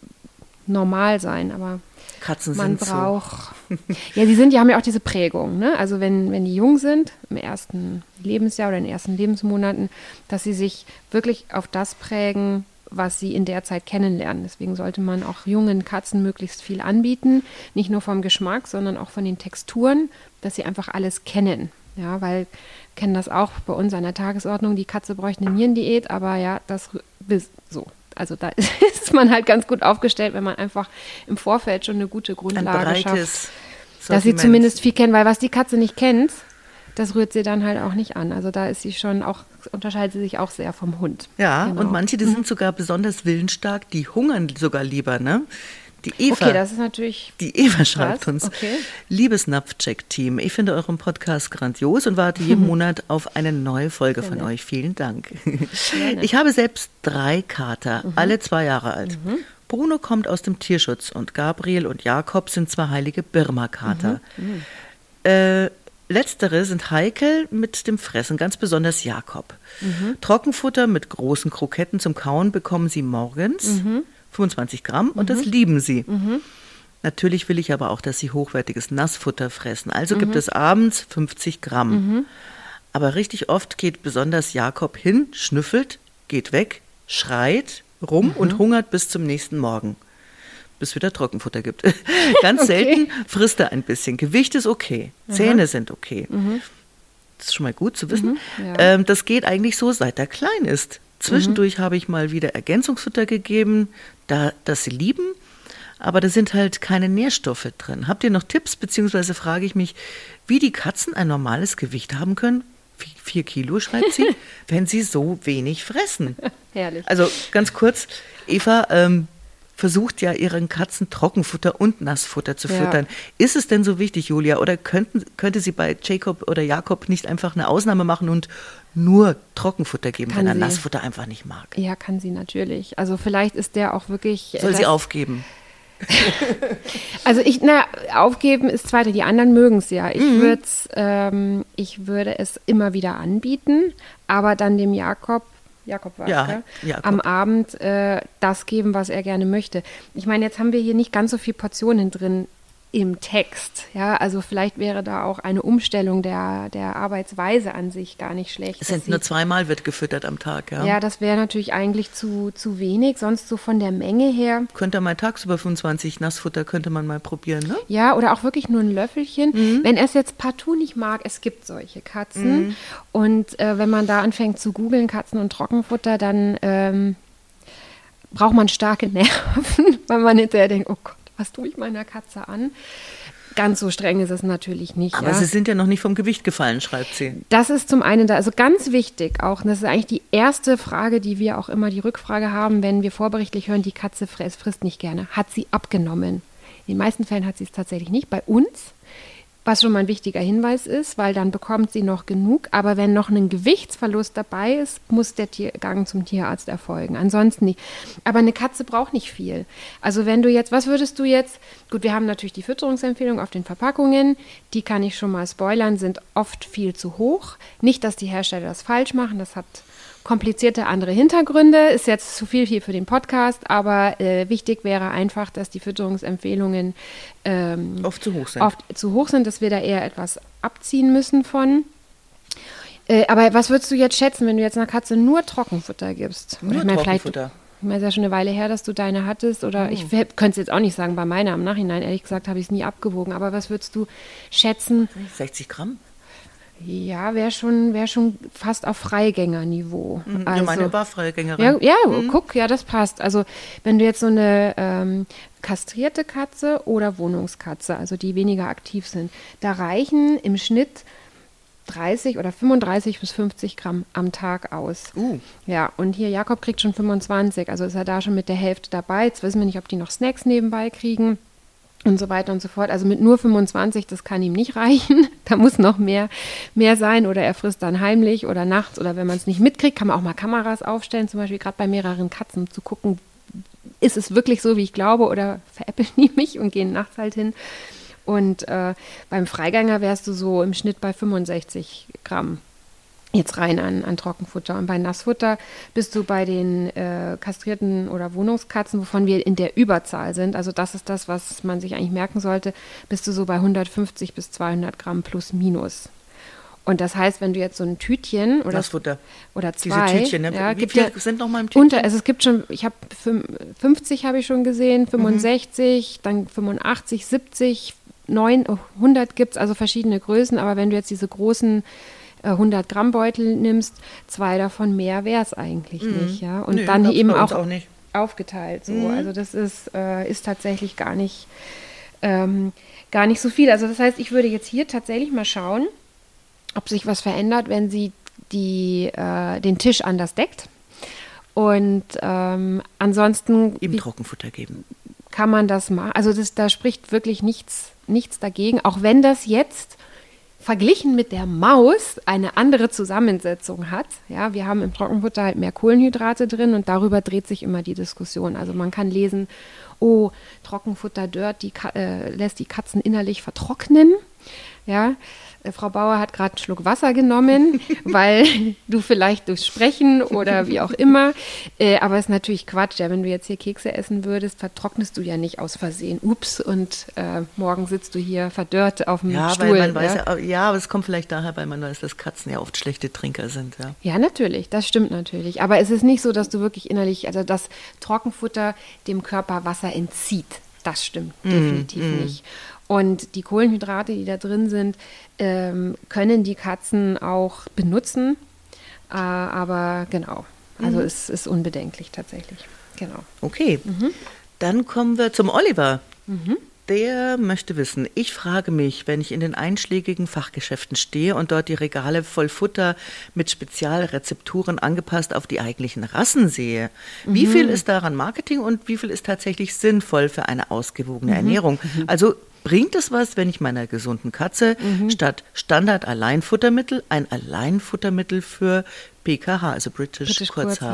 normal sein, aber Katzen man sind braucht. So. Ja, die haben ja auch diese Prägung, ne? Also wenn die jung sind, im ersten Lebensjahr oder in den ersten Lebensmonaten, dass sie sich wirklich auf das prägen, was sie in der Zeit kennenlernen. Deswegen sollte man auch jungen Katzen möglichst viel anbieten, nicht nur vom Geschmack, sondern auch von den Texturen, dass sie einfach alles kennen. Ja, weil kennen das auch bei uns an der Tagesordnung, die Katze bräuchte eine Nierendiät, aber ja, das so. Also da ist man halt ganz gut aufgestellt, wenn man einfach im Vorfeld schon eine gute Grundlage schafft, dass sie zumindest viel kennen, weil was die Katze nicht kennt, das rührt sie dann halt auch nicht an. Also da ist sie schon auch, unterscheidet sie sich auch sehr vom Hund. Ja, genau. Und manche, die sind sogar besonders willensstark, die hungern sogar lieber, ne? Die Eva, okay, das ist natürlich die Eva schreibt uns, liebes Napfcheck-Team, ich finde euren Podcast grandios und warte jeden Monat auf eine neue Folge von euch. Vielen Dank. Ich habe selbst 3 Kater, alle 2 Jahre alt. Bruno kommt aus dem Tierschutz und Gabriel und Jakob sind 2 heilige Birma-Kater. Letztere sind heikel mit dem Fressen, ganz besonders Jakob. Trockenfutter mit großen Kroketten zum Kauen bekommen sie morgens, 25 Gramm, und das lieben sie. Natürlich will ich aber auch, dass sie hochwertiges Nassfutter fressen. Also gibt es abends 50 Gramm. Aber richtig oft geht besonders Jakob hin, schnüffelt, geht weg, schreit rum und hungert bis zum nächsten Morgen, bis wieder Trockenfutter gibt. Ganz selten frisst er ein bisschen. Gewicht ist okay, Zähne sind okay. Das ist schon mal gut zu wissen. Das geht eigentlich so, seit er klein ist. Zwischendurch habe ich mal wieder Ergänzungsfutter gegeben, das sie lieben, aber da sind halt keine Nährstoffe drin. Habt ihr noch Tipps, beziehungsweise frage ich mich, wie die Katzen ein normales Gewicht haben können? 4 Kilo, schreibt sie, wenn sie so wenig fressen. Herrlich. Also ganz kurz, Eva versucht ja ihren Katzen Trockenfutter und Nassfutter zu füttern. Ist es denn so wichtig, Julia, oder könnte sie bei Jacob oder Jakob nicht einfach eine Ausnahme machen und nur Trockenfutter geben, wenn er Nassfutter einfach nicht mag? Ja, kann sie natürlich. Also vielleicht ist der auch wirklich... Soll sie aufgeben? Also aufgeben ist zweite, die anderen mögen es ja. Ich würde es immer wieder anbieten, aber dann dem Jakob war am Abend das geben, was er gerne möchte. Ich meine, jetzt haben wir hier nicht ganz so viel Portionen drin. im Text. Ja, also vielleicht wäre da auch eine Umstellung der Arbeitsweise an sich gar nicht schlecht. Es sind nur 2-mal wird gefüttert am Tag, ja? Ja, das wäre natürlich eigentlich zu wenig, sonst so von der Menge her. Könnte man tagsüber 25 Nassfutter, könnte man mal probieren, ne? Ja, oder auch wirklich nur ein Löffelchen. Wenn er es jetzt partout nicht mag, es gibt solche Katzen. Und wenn man da anfängt zu googeln, Katzen und Trockenfutter, dann braucht man starke Nerven, weil man hinterher denkt, oh Gott, was tue ich meiner Katze an? Ganz so streng ist es natürlich nicht. Aber Sie sind ja noch nicht vom Gewicht gefallen, schreibt sie. Das ist zum einen da, also ganz wichtig auch, und das ist eigentlich die erste Frage, die wir auch immer die Rückfrage haben, wenn wir vorberichtlich hören, die Katze frisst nicht gerne. Hat sie abgenommen? In den meisten Fällen hat sie es tatsächlich nicht. Bei uns, was schon mal ein wichtiger Hinweis ist, weil dann bekommt sie noch genug. Aber wenn noch ein Gewichtsverlust dabei ist, muss der Gang zum Tierarzt erfolgen. Ansonsten nicht. Aber eine Katze braucht nicht viel. Also wenn du jetzt, was würdest du jetzt, gut, wir haben natürlich die Fütterungsempfehlung auf den Verpackungen. Die kann ich schon mal spoilern, sind oft viel zu hoch. Nicht, dass die Hersteller das falsch machen, das hat komplizierte andere Hintergründe, ist jetzt zu viel hier für den Podcast, aber wichtig wäre einfach, dass die Fütterungsempfehlungen oft zu hoch sind, dass wir da eher etwas abziehen müssen von. Aber was würdest du jetzt schätzen, wenn du jetzt einer Katze nur Trockenfutter gibst? Nur Trockenfutter? Ich meine, es ist ja schon eine Weile her, dass du deine hattest, oder ich könnte es jetzt auch nicht sagen bei meiner im Nachhinein, ehrlich gesagt habe ich es nie abgewogen, aber was würdest du schätzen? 60 Gramm? Ja, wäre schon fast auf Freigängerniveau. Also, ja, meine war Freigängerin. Ja, guck, ja, das passt. Also wenn du jetzt so eine kastrierte Katze oder Wohnungskatze, also die weniger aktiv sind, da reichen im Schnitt 30 oder 35 bis 50 Gramm am Tag aus. Ja, und hier Jakob kriegt schon 25, also ist er da schon mit der Hälfte dabei. Jetzt wissen wir nicht, ob die noch Snacks nebenbei kriegen. Und so weiter und so fort. Also mit nur 25, das kann ihm nicht reichen. Da muss noch mehr sein oder er frisst dann heimlich oder nachts oder wenn man es nicht mitkriegt, kann man auch mal Kameras aufstellen, zum Beispiel gerade bei mehreren Katzen, um zu gucken, ist es wirklich so, wie ich glaube oder veräppeln die mich und gehen nachts halt hin. Und beim Freigänger wärst du so im Schnitt bei 65 Gramm. Jetzt rein an Trockenfutter. Und bei Nassfutter bist du bei den kastrierten oder Wohnungskatzen, wovon wir in der Überzahl sind, also das ist das, was man sich eigentlich merken sollte, bist du so bei 150 bis 200 Gramm plus minus. Und das heißt, wenn du jetzt so ein Tütchen oder 2, diese Tütchen, ne? Ja, wie viel sind noch mal im Tütchen? Also es gibt schon, ich habe 50 habe ich schon gesehen, 65, dann 85, 70, 100 gibt es, also verschiedene Größen, aber wenn du jetzt diese großen 100 Gramm Beutel nimmst, 2 davon mehr wäre es eigentlich nicht, ja. Und dann eben auch aufgeteilt so. Also das ist tatsächlich gar nicht so viel. Also das heißt, ich würde jetzt hier tatsächlich mal schauen, ob sich was verändert, wenn sie den Tisch anders deckt. Und ansonsten eben Trockenfutter geben. Kann man das machen. Also da spricht wirklich nichts dagegen, auch wenn das jetzt verglichen mit der Maus eine andere Zusammensetzung hat. Ja, wir haben im Trockenfutter halt mehr Kohlenhydrate drin und darüber dreht sich immer die Diskussion. Also man kann lesen, Trockenfutter lässt die Katzen innerlich vertrocknen. Ja, Frau Bauer hat gerade einen Schluck Wasser genommen, weil du vielleicht durchs Sprechen oder wie auch immer, aber es ist natürlich Quatsch, ja, wenn du jetzt hier Kekse essen würdest, vertrocknest du ja nicht aus Versehen, ups, und morgen sitzt du hier verdörrt auf dem Stuhl. Weil man weiß aber es kommt vielleicht daher, weil man weiß, dass Katzen ja oft schlechte Trinker sind. Ja, natürlich, das stimmt natürlich, aber es ist nicht so, dass du wirklich innerlich, also das Trockenfutter dem Körper Wasser entzieht, das stimmt definitiv nicht. Und die Kohlenhydrate, die da drin sind, können die Katzen auch benutzen. Aber genau, also es ist unbedenklich tatsächlich. Genau. Okay, dann kommen wir zum Oliver. Der möchte wissen, ich frage mich, wenn ich in den einschlägigen Fachgeschäften stehe und dort die Regale voll Futter mit Spezialrezepturen angepasst auf die eigentlichen Rassen sehe, wie viel ist daran Marketing und wie viel ist tatsächlich sinnvoll für eine ausgewogene Ernährung? Also bringt es was, wenn ich meiner gesunden Katze statt Standard-Alleinfuttermittel ein Alleinfuttermittel für PKH, also British Kurzhaar,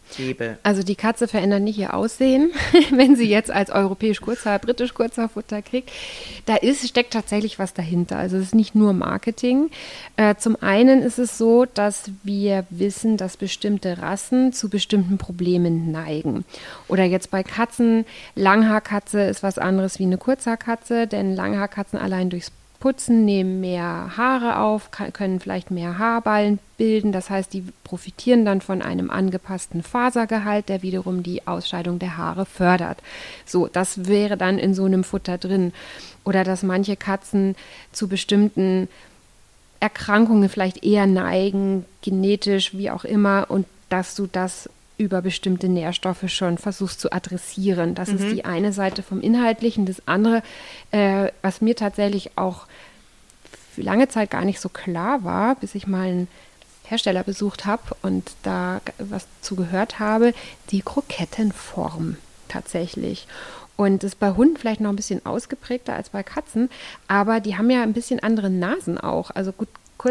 gebe. Also die Katze verändert nicht ihr Aussehen, wenn sie jetzt als europäisch Kurzhaar, britisch Kurzhaarfutter kriegt. Steckt tatsächlich was dahinter. Also es ist nicht nur Marketing. Zum einen ist es so, dass wir wissen, dass bestimmte Rassen zu bestimmten Problemen neigen. Oder jetzt bei Katzen, Langhaarkatze ist was anderes wie eine Kurzhaarkatze, denn Langhaarkatzen allein durchs Putzen nehmen mehr Haare auf, können vielleicht mehr Haarballen bilden. Das heißt, die profitieren dann von einem angepassten Fasergehalt, der wiederum die Ausscheidung der Haare fördert. So, das wäre dann in so einem Futter drin. Oder dass manche Katzen zu bestimmten Erkrankungen vielleicht eher neigen, genetisch, wie auch immer, und dass du das über bestimmte Nährstoffe schon versuchst zu adressieren. Das ist die eine Seite vom Inhaltlichen. Das andere, was mir tatsächlich auch für lange Zeit gar nicht so klar war, bis ich mal einen Hersteller besucht habe und da was zu gehört habe, die Krokettenform tatsächlich. Und das ist bei Hunden vielleicht noch ein bisschen ausgeprägter als bei Katzen, aber die haben ja ein bisschen andere Nasen auch. Also gut,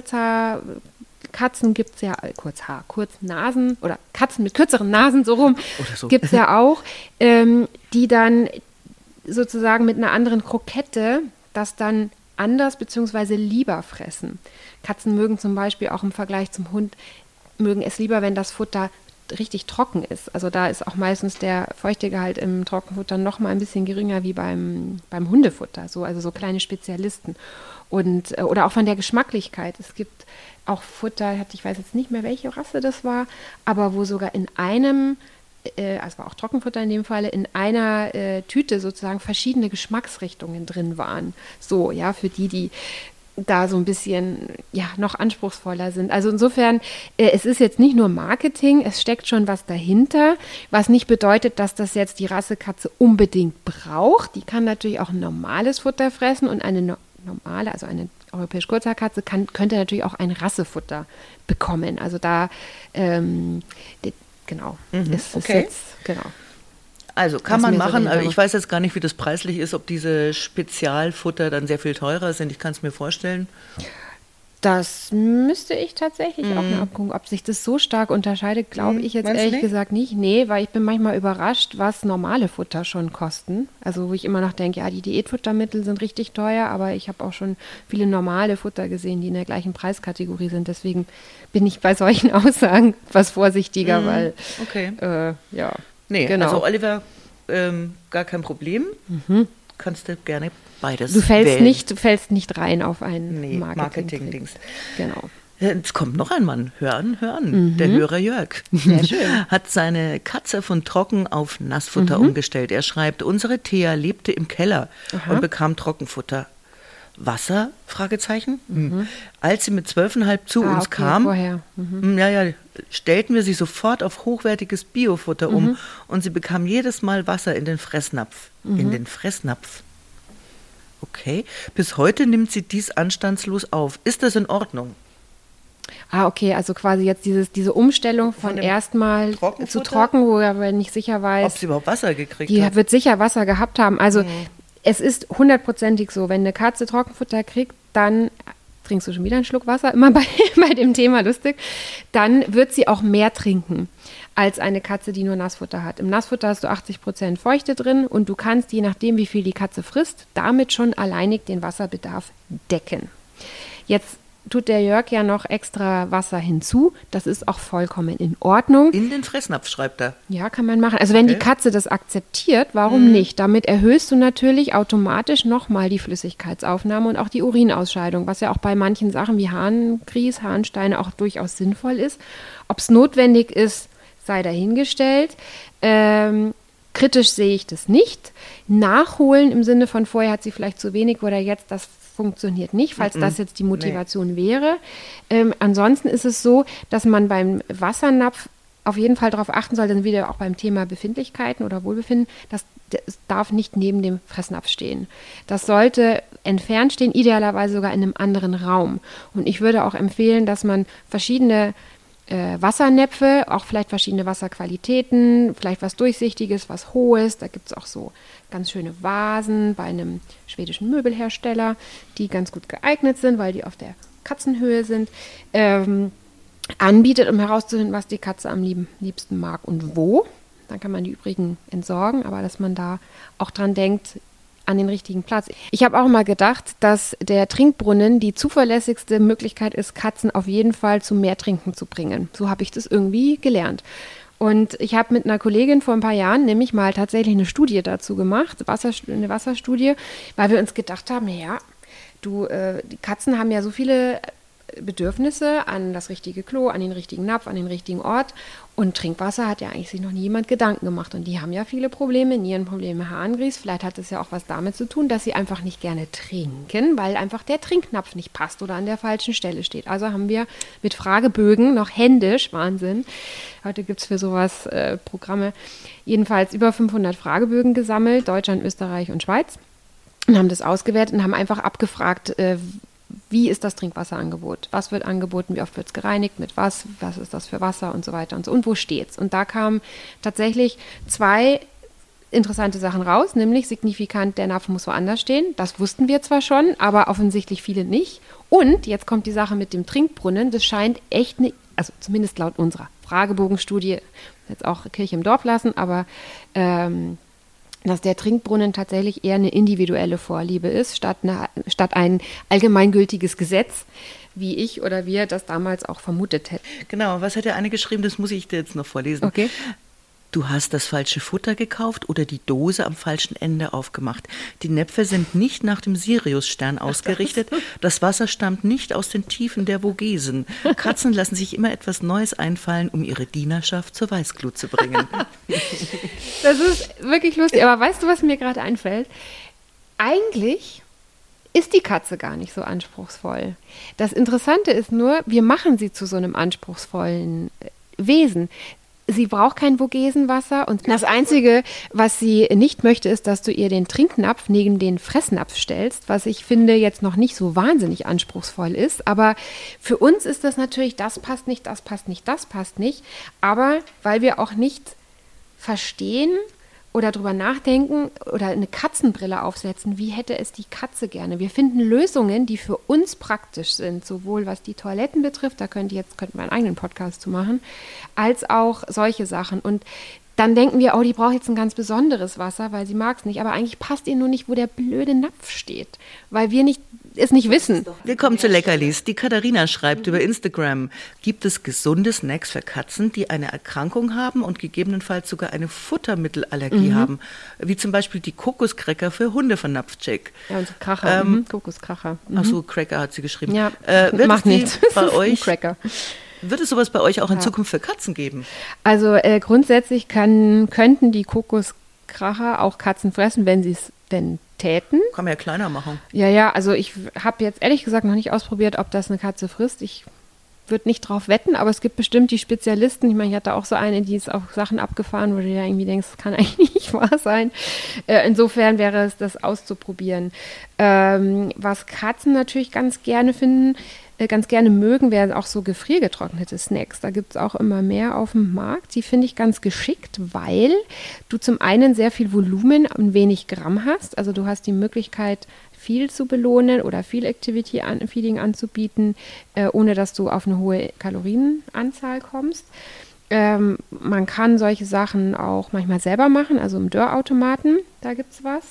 Katzen gibt es ja, Kurznasen oder Katzen mit kürzeren Nasen, so rum, so. Gibt es ja auch, die dann sozusagen mit einer anderen Krokette das dann anders bzw. lieber fressen. Katzen mögen zum Beispiel auch im Vergleich zum Hund, mögen es lieber, wenn das Futter richtig trocken ist. Also da ist auch meistens der Feuchtegehalt im Trockenfutter noch mal ein bisschen geringer wie beim Hundefutter, also so kleine Spezialisten. Oder auch von der Geschmacklichkeit. Es gibt auch Futter, ich weiß jetzt nicht mehr, welche Rasse das war, aber wo sogar in einem, also war auch Trockenfutter in dem Falle, in einer Tüte sozusagen verschiedene Geschmacksrichtungen drin waren. So, ja, für die da so ein bisschen, ja, noch anspruchsvoller sind. Also insofern, es ist jetzt nicht nur Marketing, es steckt schon was dahinter, was nicht bedeutet, dass das jetzt die Rassekatze unbedingt braucht. Die kann natürlich auch ein normales Futter fressen und eine normale, also eine europäische Kurzhaarkatze könnte natürlich auch ein Rassefutter bekommen. Also da, genau, ist okay. Jetzt, genau. Also kann man machen, aber ich weiß jetzt gar nicht, wie das preislich ist, ob diese Spezialfutter dann sehr viel teurer sind. Ich kann es mir vorstellen. Das müsste ich tatsächlich auch mal abgucken. Ob sich das so stark unterscheidet, glaube ich jetzt ehrlich gesagt nicht. Nee, weil ich bin manchmal überrascht, was normale Futter schon kosten. Also wo ich immer noch denke, ja, die Diätfuttermittel sind richtig teuer, aber ich habe auch schon viele normale Futter gesehen, die in der gleichen Preiskategorie sind. Deswegen bin ich bei solchen Aussagen etwas vorsichtiger, weil ja. Nee, genau. Also Oliver, gar kein Problem. Kannst du gerne beides Du fällst wählen. nicht rein auf ein Marketing-Dings. Genau. Jetzt kommt noch ein Mann. Hören. Der Hörer Jörg Sehr schön. hat seine Katze von Trocken auf Nassfutter umgestellt. Er schreibt, unsere Thea lebte im Keller und bekam Trockenfutter. Wasser? Fragezeichen. Als sie mit 12,5 zu uns kam, stellten wir sie sofort auf hochwertiges Biofutter um und sie bekam jedes Mal Wasser in den Fressnapf. In den Fressnapf. Okay. Bis heute nimmt sie dies anstandslos auf. Ist das in Ordnung? Okay, also quasi jetzt diese Umstellung von erstmal zu trocken, wo er nicht sicher weiß, ob sie überhaupt Wasser gekriegt hat. Die wird sicher Wasser gehabt haben. Also es ist 100%ig so, wenn eine Katze Trockenfutter kriegt, dann trinkst du schon wieder einen Schluck Wasser, immer bei dem Thema lustig, dann wird sie auch mehr trinken als eine Katze, die nur Nassfutter hat. Im Nassfutter hast du 80% Feuchte drin und du kannst, je nachdem, wie viel die Katze frisst, damit schon alleinig den Wasserbedarf decken. Jetzt tut der Jörg ja noch extra Wasser hinzu. Das ist auch vollkommen in Ordnung. In den Fressnapf, schreibt er. Ja, kann man machen. Also wenn die Katze das akzeptiert, warum nicht? Damit erhöhst du natürlich automatisch nochmal die Flüssigkeitsaufnahme und auch die Urinausscheidung, was ja auch bei manchen Sachen wie Harngrieß, Harnsteine auch durchaus sinnvoll ist. Ob es notwendig ist, sei dahingestellt. Kritisch sehe ich das nicht. Nachholen im Sinne von vorher hat sie vielleicht zu wenig oder jetzt, das funktioniert nicht, falls das jetzt die Motivation wäre. Ansonsten ist es so, dass man beim Wassernapf auf jeden Fall darauf achten soll, dann wieder auch beim Thema Befindlichkeiten oder Wohlbefinden, das darf nicht neben dem Fressnapf stehen. Das sollte entfernt stehen, idealerweise sogar in einem anderen Raum. Und ich würde auch empfehlen, dass man verschiedene Wassernäpfe, auch vielleicht verschiedene Wasserqualitäten, vielleicht was Durchsichtiges, was Hohes. Da gibt es auch so ganz schöne Vasen bei einem schwedischen Möbelhersteller, die ganz gut geeignet sind, weil die auf der Katzenhöhe sind. anbietet, um herauszufinden, was die Katze am liebsten mag und wo. Dann kann man die übrigen entsorgen, aber dass man da auch dran denkt, an den richtigen Platz. Ich habe auch mal gedacht, dass der Trinkbrunnen die zuverlässigste Möglichkeit ist, Katzen auf jeden Fall zu mehr Trinken zu bringen. So habe ich das irgendwie gelernt. Und ich habe mit einer Kollegin vor ein paar Jahren nämlich mal tatsächlich eine Studie dazu gemacht, eine Wasserstudie, weil wir uns gedacht haben, naja, die Katzen haben ja so viele Bedürfnisse an das richtige Klo, an den richtigen Napf, an den richtigen Ort. Und Trinkwasser hat ja eigentlich sich noch nie jemand Gedanken gemacht. Und die haben ja viele Probleme, Nierenprobleme, Harngrieß. Vielleicht hat es ja auch was damit zu tun, dass sie einfach nicht gerne trinken, weil einfach der Trinknapf nicht passt oder an der falschen Stelle steht. Also haben wir mit Fragebögen noch händisch, Wahnsinn, heute gibt es für sowas Programme, jedenfalls über 500 Fragebögen gesammelt, Deutschland, Österreich und Schweiz. Und haben das ausgewertet und haben einfach abgefragt, wie ist das Trinkwasserangebot? Was wird angeboten? Wie oft wird es gereinigt? Mit was? Was ist das für Wasser? Und so weiter und so. Und wo steht's? Und da kamen tatsächlich 2 interessante Sachen raus, nämlich signifikant, der Napf muss woanders stehen. Das wussten wir zwar schon, aber offensichtlich viele nicht. Und jetzt kommt die Sache mit dem Trinkbrunnen. Das scheint echt also zumindest laut unserer Fragebogenstudie, jetzt auch Kirche im Dorf lassen, aber dass der Trinkbrunnen tatsächlich eher eine individuelle Vorliebe ist, statt ein allgemeingültiges Gesetz, wie ich oder wir das damals auch vermutet hätten. Genau, was hat der eine geschrieben, das muss ich dir jetzt noch vorlesen. Okay. Du hast das falsche Futter gekauft oder die Dose am falschen Ende aufgemacht. Die Näpfe sind nicht nach dem Siriusstern ausgerichtet. Das Wasser stammt nicht aus den Tiefen der Vogesen. Katzen lassen sich immer etwas Neues einfallen, um ihre Dienerschaft zur Weißglut zu bringen. Das ist wirklich lustig. Aber weißt du, was mir gerade einfällt? Eigentlich ist die Katze gar nicht so anspruchsvoll. Das Interessante ist nur, wir machen sie zu so einem anspruchsvollen Wesen. Sie braucht kein Vogesenwasser und das Einzige, was sie nicht möchte, ist, dass du ihr den Trinknapf neben den Fressnapf stellst, was ich finde jetzt noch nicht so wahnsinnig anspruchsvoll ist. Aber für uns ist das natürlich, das passt nicht, das passt nicht, das passt nicht. Aber weil wir auch nicht verstehen oder drüber nachdenken oder eine Katzenbrille aufsetzen, wie hätte es die Katze gerne. Wir finden Lösungen, die für uns praktisch sind, sowohl was die Toiletten betrifft, da könnten wir einen eigenen Podcast zu machen, als auch solche Sachen. Und dann denken wir, oh, die braucht jetzt ein ganz besonderes Wasser, weil sie mag es nicht. Aber eigentlich passt ihr nur nicht, wo der blöde Napf steht, weil wir es nicht wissen. Wir kommen zu Leckerlis. Die Katharina schreibt über Instagram, gibt es gesunde Snacks für Katzen, die eine Erkrankung haben und gegebenenfalls sogar eine Futtermittelallergie haben, wie zum Beispiel die Kokoskräcker für Hunde von Napfcheck. Ja, und so Kracher, Kokoskracher. Ach so, Cracker hat sie geschrieben. Ja, macht nichts. Bei euch? Cracker. Wird es sowas bei euch auch in Zukunft für Katzen geben? Also grundsätzlich könnten die Kokoskracher auch Katzen fressen, wenn sie es denn täten. Kann man ja kleiner machen. Ja, also ich habe jetzt ehrlich gesagt noch nicht ausprobiert, ob das eine Katze frisst. Ich würde nicht drauf wetten, aber es gibt bestimmt die Spezialisten. Ich meine, ich hatte auch so eine, die ist auch Sachen abgefahren, wo du ja irgendwie denkst, das kann eigentlich nicht wahr sein. Insofern wäre es, das auszuprobieren. Was Katzen natürlich ganz gerne mögen, wären auch so gefriergetrocknete Snacks. Da gibt es auch immer mehr auf dem Markt. Die finde ich ganz geschickt, weil du zum einen sehr viel Volumen und wenig Gramm hast. Also du hast die Möglichkeit, viel zu belohnen oder viel Activity-Feeding anzubieten, ohne dass du auf eine hohe Kalorienanzahl kommst. Man kann solche Sachen auch manchmal selber machen, also im Dörrautomaten, da gibt es was.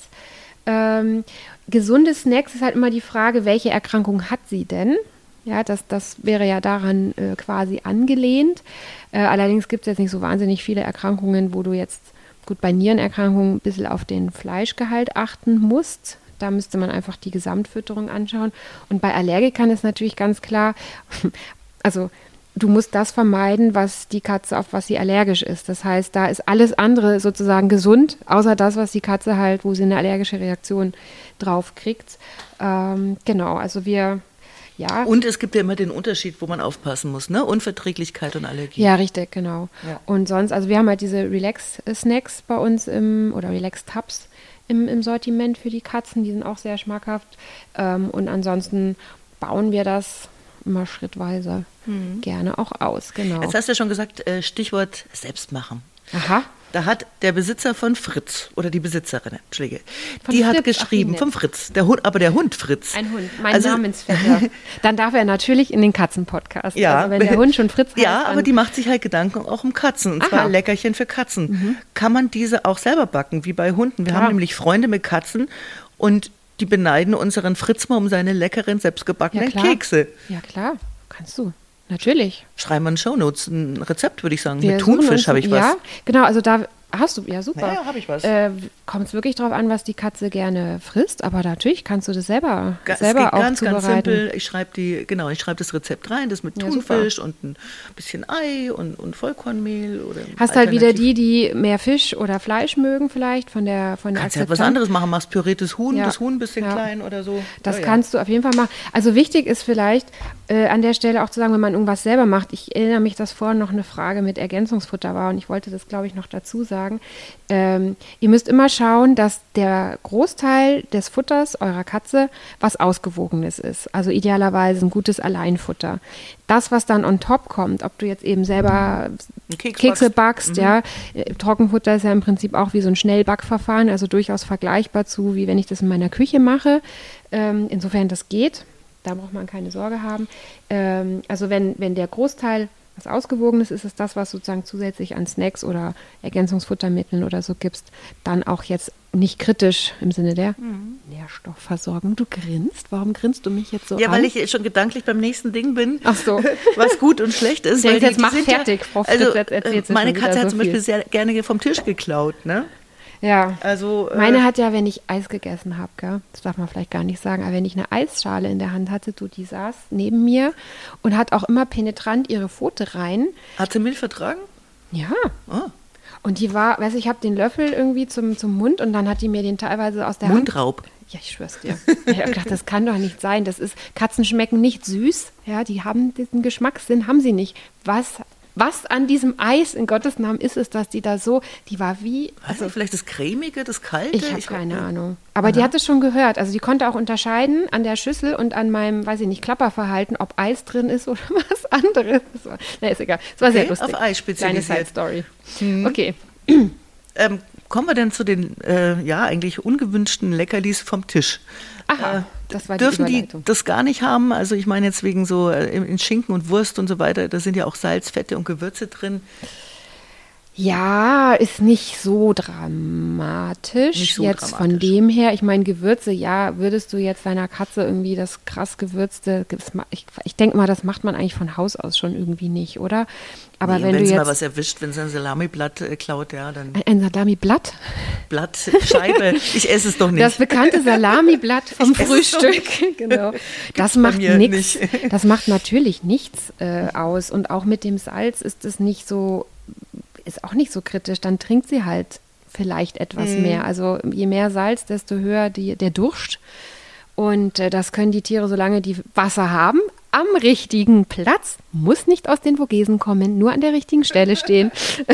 Gesunde Snacks ist halt immer die Frage, welche Erkrankung hat sie denn? Ja, das wäre ja daran quasi angelehnt. Allerdings gibt es jetzt nicht so wahnsinnig viele Erkrankungen, wo du jetzt, gut, bei Nierenerkrankungen ein bisschen auf den Fleischgehalt achten musst. Da müsste man einfach die Gesamtfütterung anschauen. Und bei Allergikern ist natürlich ganz klar, also du musst das vermeiden, was die Katze, auf was sie allergisch ist. Das heißt, da ist alles andere sozusagen gesund, außer das, was die Katze halt, wo sie eine allergische Reaktion drauf kriegt. Genau, also ja. Und es gibt ja immer den Unterschied, wo man aufpassen muss, ne? Unverträglichkeit und Allergie. Ja, richtig, genau. Ja. Und sonst, also wir haben halt diese Relax-Snacks bei uns oder Relax-Tabs im Sortiment für die Katzen, die sind auch sehr schmackhaft. Und ansonsten bauen wir das immer schrittweise gerne auch aus, genau. Jetzt hast du ja schon gesagt, Stichwort Selbstmachen. Aha. Da hat der Besitzer von Fritz oder die Besitzerin, Entschuldige, Von die Fritz, hat geschrieben, ach, wie vom nett. Fritz, der Hund, aber der Hund Fritz. Ein Hund, mein Also- Namensvetter. Dann darf er natürlich in den Katzenpodcast. Ja, Also wenn der Hund schon Fritz heißt, ja, aber dann- die macht sich halt Gedanken auch um Katzen, und Aha. zwar Leckerchen für Katzen. Kann man diese auch selber backen, wie bei Hunden? Wir Klar. haben nämlich Freunde mit Katzen und die beneiden unseren Fritz mal um seine leckeren, selbstgebackenen klar. Kekse. Ja, klar, kannst du. Natürlich. Schreiben wir in Shownotes ein Rezept, würde ich sagen. Wir Mit suchen Thunfisch uns- habe ich was. Ja, genau, also da hast du, ja super. Ja, habe ich was. Kommt es wirklich darauf an, was die Katze gerne frisst, aber natürlich kannst du das selber Es geht auch ganz zubereiten. simpel. Ich schreibe das Rezept rein, das mit Ja, Thunfisch und ein bisschen Ei und Vollkornmehl. Oder Hast halt wieder alternativ- die mehr Fisch oder Fleisch mögen vielleicht von der Kannst ja was Akzeptanz. anderes machen, machst püriertes Huhn, Ja. das Huhn ein bisschen Ja. klein oder so. Das Ja, ja. kannst du auf jeden Fall machen. Also wichtig ist vielleicht an der Stelle auch zu sagen, wenn man irgendwas selber macht. Ich erinnere mich, dass vorhin noch eine Frage mit Ergänzungsfutter war und ich wollte das, glaube ich, noch dazu sagen. Ihr müsst immer schauen, dass der Großteil des Futters eurer Katze was Ausgewogenes ist. Also idealerweise ein gutes Alleinfutter. Das, was dann on top kommt, ob du jetzt eben selber Einen Keks Kekse backst. backst, ja. Trockenfutter ist ja im Prinzip auch wie so ein Schnellbackverfahren, also durchaus vergleichbar zu, wie wenn ich das in meiner Küche mache. Insofern das geht, da braucht man keine Sorge haben. Also wenn der Großteil was Ausgewogenes ist, ist das, was sozusagen zusätzlich an Snacks oder Ergänzungsfuttermitteln oder so gibst, dann auch jetzt nicht kritisch im Sinne der Nährstoffversorgung. Du grinst, warum grinst du mich jetzt so Ja, an? weil ich schon gedanklich beim nächsten Ding bin, Ach so. was gut und schlecht ist. Ich denke, weil jetzt mach sind fertig, Frau Fritz, also, jetzt erzählt sie meine schon wieder Katze hat so zum Beispiel viel. sehr gerne vom Tisch geklaut, ne? Ja. Also, Meine hat ja, wenn ich Eis gegessen habe, gell, das darf man vielleicht gar nicht sagen, aber wenn ich eine Eisschale in der Hand hatte, die saß neben mir und hat auch immer penetrant ihre Pfote rein. hat sie Milch vertragen? Ja. Oh. Und die war, weiß ich habe den Löffel irgendwie zum Mund und dann hat die mir den teilweise aus der Hand. Mundraub. Ja, ich schwör's dir. Ich habe gedacht, das kann doch nicht sein. Katzen schmecken nicht süß. Ja, die haben diesen Geschmackssinn, haben sie nicht. Was an diesem Eis in Gottes Namen ist es, dass die da so, die war wie, Also vielleicht das Cremige, das Kalte? ich habe keine Ahnung. Aber die hat es schon gehört. Also die konnte auch unterscheiden an der Schüssel und an meinem, weiß ich nicht, Klapperverhalten, ob Eis drin ist oder was anderes. Na, ist egal. Es war sehr Okay, lustig. auf Eis spezialisiert. Kleine Side-Story. Okay. Kommen wir denn zu den, eigentlich ungewünschten Leckerlis vom Tisch? Aha, das war die Dürfen die Überleitung. das gar nicht haben? Also ich meine jetzt wegen so in Schinken und Wurst und so weiter, da sind ja auch Salz, Fette und Gewürze drin. Ja, ist nicht so dramatisch. Nicht so jetzt dramatisch. von dem her, ich meine, Gewürze, ja, würdest du jetzt deiner Katze irgendwie das krass gewürzte, ich denke mal, das macht man eigentlich von Haus aus schon irgendwie nicht, oder? Aber Nee, wenn du sie jetzt mal was erwischt, wenn sie ein Salamiblatt klaut, ja, dann ein Salami-Blatt, Blattscheibe. Ich esse es doch nicht. das bekannte Salami-Blatt vom Ich esse es doch Frühstück, genau. Das bei macht mir nichts. nicht. Das macht natürlich nichts aus. Und auch mit dem Salz ist es nicht so, ist auch nicht so kritisch. Dann trinkt sie halt vielleicht etwas mehr. Also je mehr Salz, desto höher der Durst. Und das können die Tiere, solange die Wasser haben, am richtigen Platz, muss nicht aus den Vogesen kommen, nur an der richtigen Stelle stehen,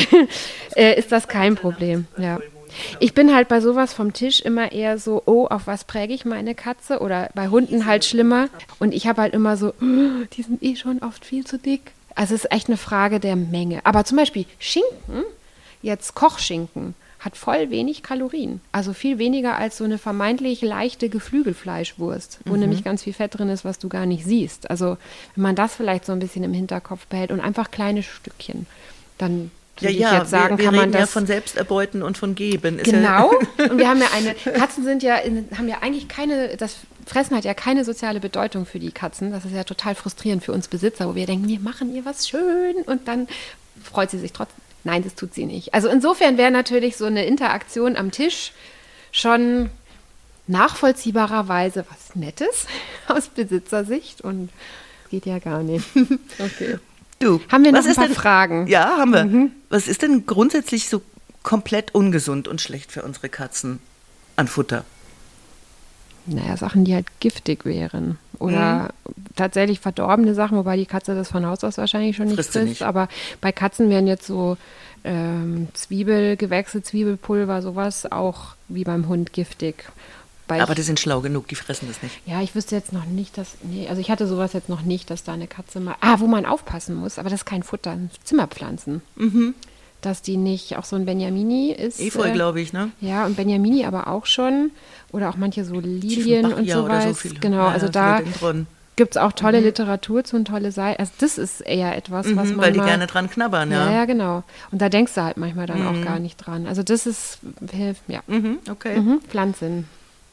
ist das kein Problem. Ja. Ich bin halt bei sowas vom Tisch immer eher so, oh, auf was präge ich meine Katze? Oder bei Hunden halt schlimmer. Und ich habe halt immer so, oh, die sind eh schon oft viel zu dick. Also es ist echt eine Frage der Menge. Aber zum Beispiel Schinken, jetzt Kochschinken, hat voll wenig Kalorien. Also viel weniger als so eine vermeintlich leichte Geflügelfleischwurst, wo nämlich ganz viel Fett drin ist, was du gar nicht siehst. Also wenn man das vielleicht so ein bisschen im Hinterkopf behält und einfach kleine Stückchen, dann würde ich jetzt sagen, wir kann man reden ja das... von Selbsterbeuten und von Geben. Ist Genau. Ja, Und wir haben ja Katzen haben ja eigentlich das Fressen hat ja keine soziale Bedeutung für die Katzen. Das ist ja total frustrierend für uns Besitzer, wo wir denken, wir machen ihr was schön und dann freut sie sich trotzdem. Nein, das tut sie nicht. Also insofern wäre natürlich so eine Interaktion am Tisch schon nachvollziehbarerweise was Nettes aus Besitzersicht und geht ja gar nicht. Okay. du, Haben wir noch was ein ist paar denn, Fragen? Ja, haben wir. Was ist denn grundsätzlich so komplett ungesund und schlecht für unsere Katzen an Futter? Naja, Sachen, die halt giftig wären. Oder tatsächlich verdorbene Sachen, wobei die Katze das von Haus aus wahrscheinlich schon nicht Frisst sie frisst. nicht. Aber bei Katzen wären jetzt so Zwiebelgewächse, Zwiebelpulver, sowas auch wie beim Hund giftig. Aber die sind schlau genug, die fressen das nicht. Ja, ich wüsste jetzt noch nicht, also ich hatte sowas jetzt noch nicht, dass da eine Katze mal, wo man aufpassen muss, aber das ist kein Futter, Zimmerpflanzen. dass die nicht, auch so ein Benjamini ist. Efeu, glaube ich, ne? Ja, und Benjamini aber auch schon. Oder auch manche so Lilien und sowas. So genau, also da gibt es auch tolle Literatur zu und tolle Seiten. Also das ist eher etwas, was man weil die gerne dran knabbern, ja. Ja, genau. Und da denkst du halt manchmal dann auch gar nicht dran. Also das ist, ja. Okay. Pflanzen.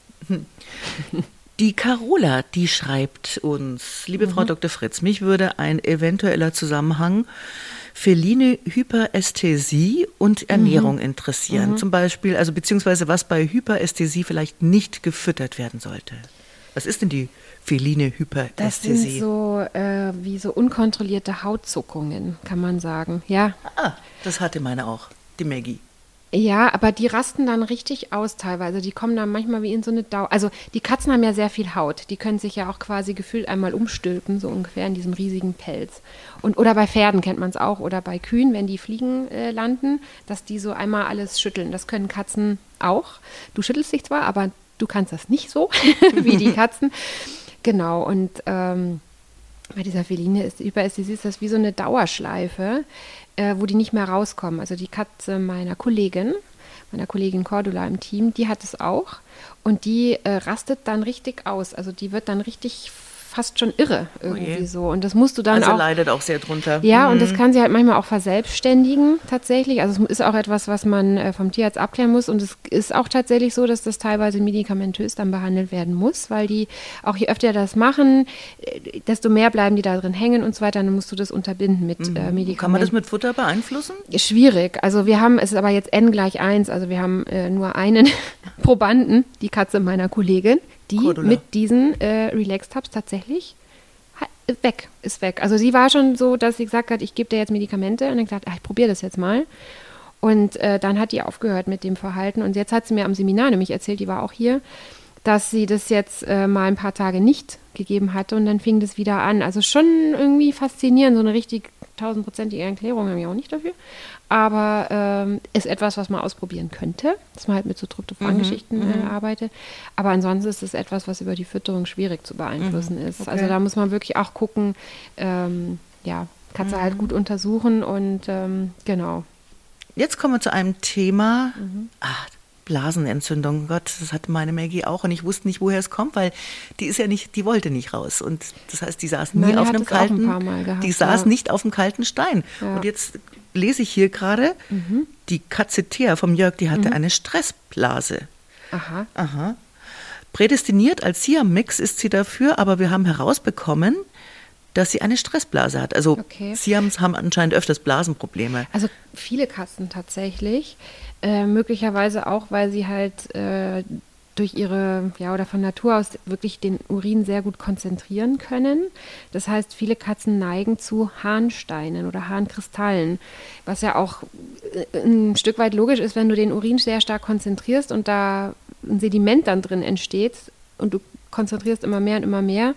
Die Carola, die schreibt uns, liebe Frau Dr. Fritz, mich würde ein eventueller Zusammenhang feline Hyperästhesie und Ernährung interessieren. Zum Beispiel, also beziehungsweise was bei Hyperästhesie vielleicht nicht gefüttert werden sollte. Was ist denn die feline Hyperästhesie? Das sind so wie so unkontrollierte Hautzuckungen, kann man sagen. Ja. Das hatte meine auch, die Maggie. Ja, aber die rasten dann richtig aus teilweise. Die kommen dann manchmal wie in so eine Dauer. Also die Katzen haben ja sehr viel Haut. Die können sich ja auch quasi gefühlt einmal umstülpen, so ungefähr in diesem riesigen Pelz. Oder bei Pferden kennt man es auch. Oder bei Kühen, wenn die Fliegen landen, dass die so einmal alles schütteln. Das können Katzen auch. Du schüttelst dich zwar, aber du kannst das nicht so wie die Katzen. Genau, und bei dieser feline Hyperästhesie ist das wie so eine Dauerschleife, wo die nicht mehr rauskommen. Also die Katze meiner Kollegin Cordula im Team, die hat es auch und die rastet dann richtig aus. Also die wird dann richtig fast schon irre irgendwie so. Und das musst du dann also auch... leidet auch sehr drunter. Ja, und das kann sie halt manchmal auch verselbstständigen tatsächlich. Also es ist auch etwas, was man vom Tierarzt abklären muss. Und es ist auch tatsächlich so, dass das teilweise medikamentös dann behandelt werden muss, weil die auch je öfter das machen, desto mehr bleiben die da drin hängen und so weiter. Dann musst du das unterbinden mit Medikamenten. Kann man das mit Futter beeinflussen? Schwierig. Also es ist aber jetzt N=1. Also wir haben nur einen Probanden, die Katze meiner Kollegin, die Cordula. Mit diesen Relax-Tabs tatsächlich ist weg. Also sie war schon so, dass sie gesagt hat, ich gebe dir jetzt Medikamente und dann gesagt, ich probiere das jetzt mal. Und dann hat die aufgehört mit dem Verhalten und jetzt hat sie mir am Seminar nämlich erzählt, die war auch hier, dass sie das jetzt mal ein paar Tage nicht gegeben hatte und dann fing das wieder an. Also schon irgendwie faszinierend, so eine richtig 1000%ige Erklärung haben wir auch nicht dafür. Aber ist etwas, was man ausprobieren könnte, dass man halt mit so Tryptophan-Geschichten arbeitet. Aber ansonsten ist es etwas, was über die Fütterung schwierig zu beeinflussen ist. Okay. Also da muss man wirklich auch gucken, Katze halt gut untersuchen und genau. Jetzt kommen wir zu einem Thema, Blasenentzündung. Gott, das hatte meine Maggie auch und ich wusste nicht, woher es kommt, weil die wollte nicht raus. Und das heißt, die saß nie auf einem nicht auf dem kalten Stein. Ja. Und jetzt lese ich hier gerade, die Katze Thea vom Jörg, die hatte eine Stressblase. Aha. Prädestiniert als Siam-Mix ist sie dafür, aber wir haben herausbekommen, dass sie eine Stressblase hat. Also Siams haben anscheinend öfters Blasenprobleme. Also viele Katzen tatsächlich. Möglicherweise auch, weil sie halt durch ihre, oder von Natur aus wirklich den Urin sehr gut konzentrieren können. Das heißt, viele Katzen neigen zu Harnsteinen oder Harnkristallen, was ja auch ein Stück weit logisch ist, wenn du den Urin sehr stark konzentrierst und da ein Sediment dann drin entsteht und du konzentrierst immer mehr und immer mehr,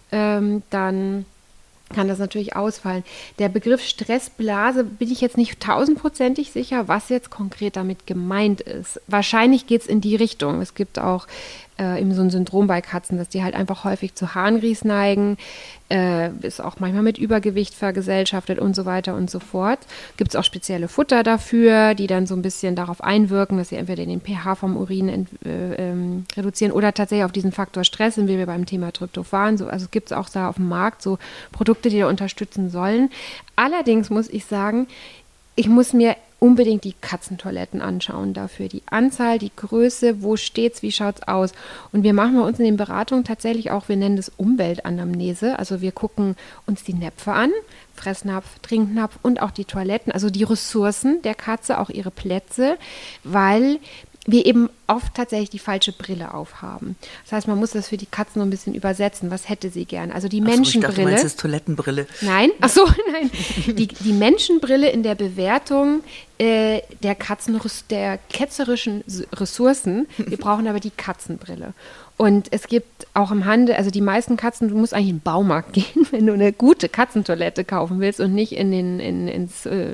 dann kann das natürlich ausfallen. Der Begriff Stressblase bin ich jetzt nicht 1000%ig sicher, was jetzt konkret damit gemeint ist. Wahrscheinlich geht es in die Richtung. Es gibt auch eben so ein Syndrom bei Katzen, dass die halt einfach häufig zu Harnries neigen, ist auch manchmal mit Übergewicht vergesellschaftet und so weiter und so fort. Gibt es auch spezielle Futter dafür, die dann so ein bisschen darauf einwirken, dass sie entweder den pH vom Urin reduzieren oder tatsächlich auf diesen Faktor Stress, sind wir beim Thema Tryptophan. Also gibt es auch da auf dem Markt so Produkte, die da unterstützen sollen. Allerdings muss ich sagen, ich muss mir unbedingt die Katzentoiletten anschauen dafür. Die Anzahl, die Größe, wo steht's, wie schaut's aus? Und wir machen bei uns in den Beratungen tatsächlich auch, wir nennen das Umweltanamnese. Also wir gucken uns die Näpfe an, Fressnapf, Trinknapf und auch die Toiletten, also die Ressourcen der Katze, auch ihre Plätze, weil wir eben oft tatsächlich die falsche Brille aufhaben. Das heißt, man muss das für die Katzen so ein bisschen übersetzen. Was hätte sie gern? Also die Menschenbrille. Ich dachte, du meinst, das ist Toilettenbrille. Nein, nein. Die Menschenbrille in der Bewertung der ketzerischen Ressourcen. Wir brauchen aber die Katzenbrille. Und es gibt auch im Handel, also die meisten Katzen, du musst eigentlich in den Baumarkt gehen, wenn du eine gute Katzentoilette kaufen willst und nicht in den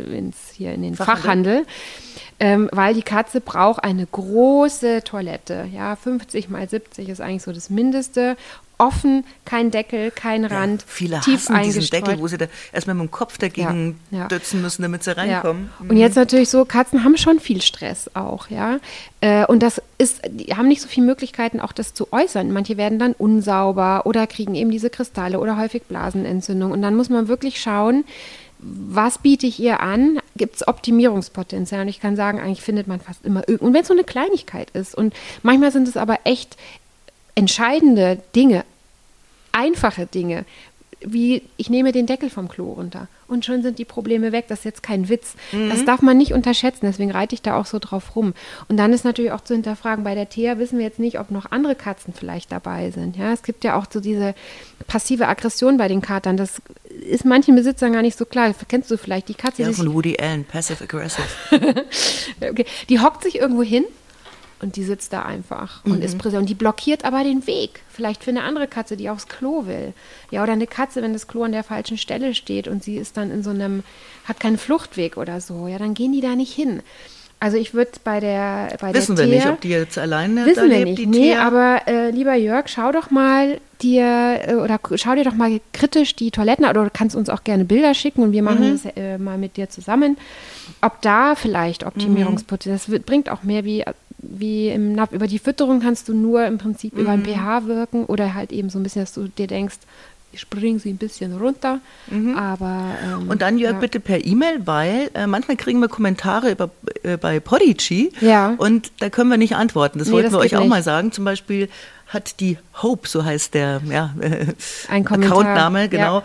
Fachhandel. Weil die Katze braucht eine große Toilette. Ja, 50 mal 70 ist eigentlich so das Mindeste. offen, kein Deckel, kein Rand, viele tief hassen diesen eingestreut. Deckel, wo sie da erstmal mit dem Kopf dagegen dötzen müssen, damit sie reinkommen. Ja. Und jetzt natürlich so, Katzen haben schon viel Stress auch, ja. Und die haben nicht so viele Möglichkeiten, auch das zu äußern. Manche werden dann unsauber oder kriegen eben diese Kristalle oder häufig Blasenentzündung. Und dann muss man wirklich schauen, was biete ich ihr an? Gibt es Optimierungspotenzial? Und ich kann sagen, eigentlich findet man fast immer und wenn es so eine Kleinigkeit ist. Und manchmal sind es aber echt entscheidende Dinge, einfache Dinge, wie ich nehme den Deckel vom Klo runter und schon sind die Probleme weg. Das ist jetzt kein Witz. Das darf man nicht unterschätzen, deswegen reite ich da auch so drauf rum. Und dann ist natürlich auch zu hinterfragen, bei der Thea wissen wir jetzt nicht, ob noch andere Katzen vielleicht dabei sind. Ja, es gibt ja auch so diese passive Aggression bei den Katern. Das ist manchen Besitzern gar nicht so klar. Kennst du vielleicht die Katze? Ja, von Woody Allen, Passive Aggressive. Okay. Die hockt sich irgendwo hin und die sitzt da einfach und ist präsent. Und die blockiert aber den Weg. Vielleicht für eine andere Katze, die aufs Klo will. Ja, oder eine Katze, wenn das Klo an der falschen Stelle steht und sie ist dann hat keinen Fluchtweg oder so. Ja, dann gehen die da nicht hin. Also ich würde bei der Wissen wir nicht, ob die jetzt alleine da wissen wir lebt, nicht. die Nee, Thea? aber lieber Jörg, schau dir doch mal kritisch die Toiletten oder du kannst uns auch gerne Bilder schicken und wir machen das mal mit dir zusammen. Ob da vielleicht Optimierungspotenzial, das bringt auch mehr wie im Napf. Über die Fütterung kannst du nur im Prinzip über ein pH wirken oder halt eben so ein bisschen, dass du dir denkst, ich springe sie ein bisschen runter, aber und dann, Jörg, bitte per E-Mail, weil manchmal kriegen wir Kommentare bei Podigy und da können wir nicht antworten. Das wollten wir euch auch mal sagen. Zum Beispiel hat die Hope, so heißt der ein Kommentar. Accountname, genau,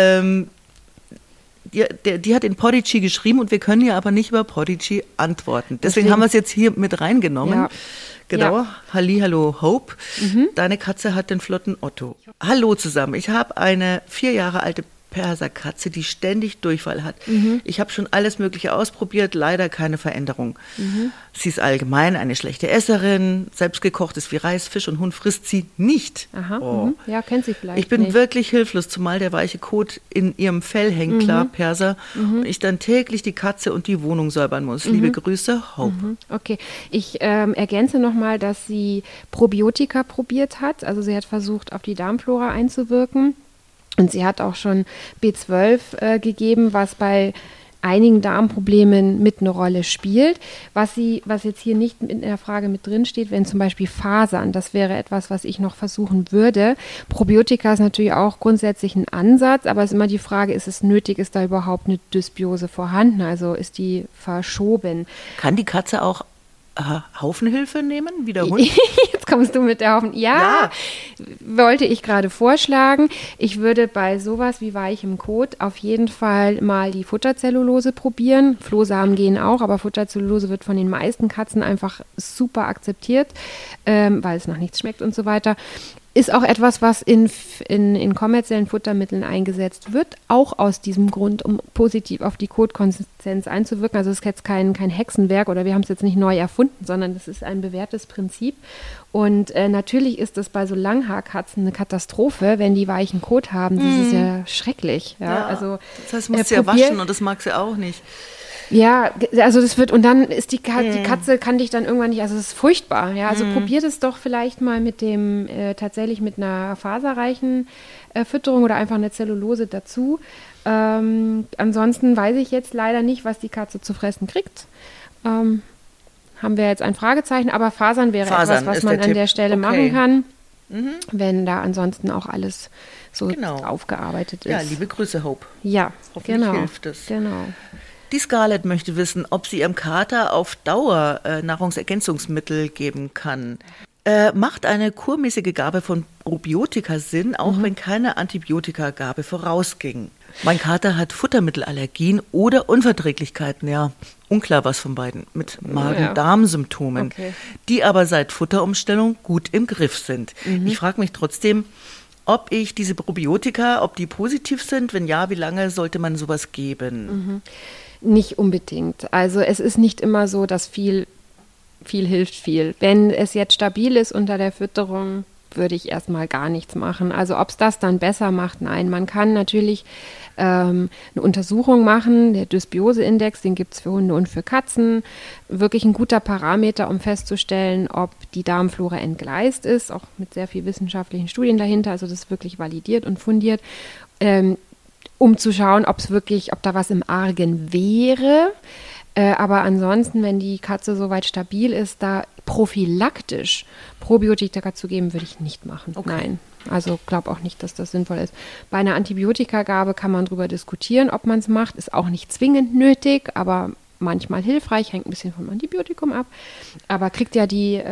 die hat in Podigy geschrieben und wir können ja aber nicht über Podigy antworten. Deswegen haben wir es jetzt hier mit reingenommen. Ja. Genau, Ja. Hallihallo Hope. Deine Katze hat den flotten Otto. Hallo zusammen, ich habe eine 4 Jahre alte Perserkatze, die ständig Durchfall hat. Ich habe schon alles Mögliche ausprobiert, leider keine Veränderung. Sie ist allgemein eine schlechte Esserin, selbstgekochtes wie Reis, Fisch und Hund frisst sie nicht. Aha, ja, kennt sie vielleicht Ich bin nicht. wirklich hilflos, zumal der weiche Kot in ihrem Fell hängt, klar, Perser, und ich dann täglich die Katze und die Wohnung säubern muss. Liebe Grüße, Hope. Okay, ich ergänze nochmal, dass sie Probiotika probiert hat. Also sie hat versucht, auf die Darmflora einzuwirken. Und sie hat auch schon B12 gegeben, was bei einigen Darmproblemen mit eine Rolle spielt. Was jetzt hier nicht in der Frage mit drin steht, wenn zum Beispiel Fasern, das wäre etwas, was ich noch versuchen würde. Probiotika ist natürlich auch grundsätzlich ein Ansatz, aber es ist immer die Frage, ist es nötig, ist da überhaupt eine Dysbiose vorhanden? Also ist die verschoben? Kann die Katze auch Haufenhilfe nehmen, wie der Hund? Jetzt kommst du mit der Haufen. Ja, wollte ich gerade vorschlagen. Ich würde bei sowas wie weichem Kot auf jeden Fall mal die Futterzellulose probieren. Flohsamen gehen auch, aber Futterzellulose wird von den meisten Katzen einfach super akzeptiert, weil es nach nichts schmeckt und so weiter. Ist auch etwas, was in kommerziellen Futtermitteln eingesetzt wird, auch aus diesem Grund, um positiv auf die Kotkonsistenz einzuwirken. Also es ist jetzt kein Hexenwerk oder wir haben es jetzt nicht neu erfunden, sondern das ist ein bewährtes Prinzip. Und natürlich ist es bei so Langhaarkatzen eine Katastrophe, wenn die weichen Kot haben. Das ist ja schrecklich. Ja, also, das heißt, muss sie ja waschen und das mag sie auch nicht. Ja, also das wird, und dann ist die Katze kann dich dann irgendwann nicht, also es ist furchtbar, ja, also probiert es doch vielleicht mal mit dem, tatsächlich mit einer faserreichen Fütterung oder einfach eine Zellulose dazu. Ansonsten weiß ich jetzt leider nicht, was die Katze zu fressen kriegt. Haben wir jetzt ein Fragezeichen, aber Fasern wäre etwas, was man an der Stelle machen kann, wenn da ansonsten auch alles so aufgearbeitet ist. Ja, liebe Grüße, Hope. Ja, hoffentlich hilft es. Genau. Die Scarlett möchte wissen, ob sie ihrem Kater auf Dauer Nahrungsergänzungsmittel geben kann. Macht eine kurmäßige Gabe von Probiotika Sinn, auch wenn keine Antibiotikagabe vorausging? Mein Kater hat Futtermittelallergien oder Unverträglichkeiten, ja, unklar was von beiden, mit Magen-Darm-Symptomen, die aber seit Futterumstellung gut im Griff sind. Ich frage mich trotzdem, ob ich diese Probiotika, ob die positiv sind, wenn ja, wie lange sollte man sowas geben? Nicht unbedingt. Also es ist nicht immer so, dass viel hilft viel. Wenn es jetzt stabil ist unter der Fütterung, würde ich erstmal gar nichts machen. Also ob es das dann besser macht, nein. Man kann natürlich eine Untersuchung machen, der Dysbiose-Index, den gibt es für Hunde und für Katzen. Wirklich ein guter Parameter, um festzustellen, ob die Darmflora entgleist ist, auch mit sehr viel wissenschaftlichen Studien dahinter, also das ist wirklich validiert und fundiert, um zu schauen, ob da was im Argen wäre. Aber ansonsten, wenn die Katze soweit stabil ist, da prophylaktisch Probiotika zu geben, würde ich nicht machen. Okay. Nein. Also glaube auch nicht, dass das sinnvoll ist. Bei einer Antibiotikagabe kann man darüber diskutieren, ob man es macht. Ist auch nicht zwingend nötig, aber manchmal hilfreich, hängt ein bisschen vom Antibiotikum ab. Aber kriegt ja die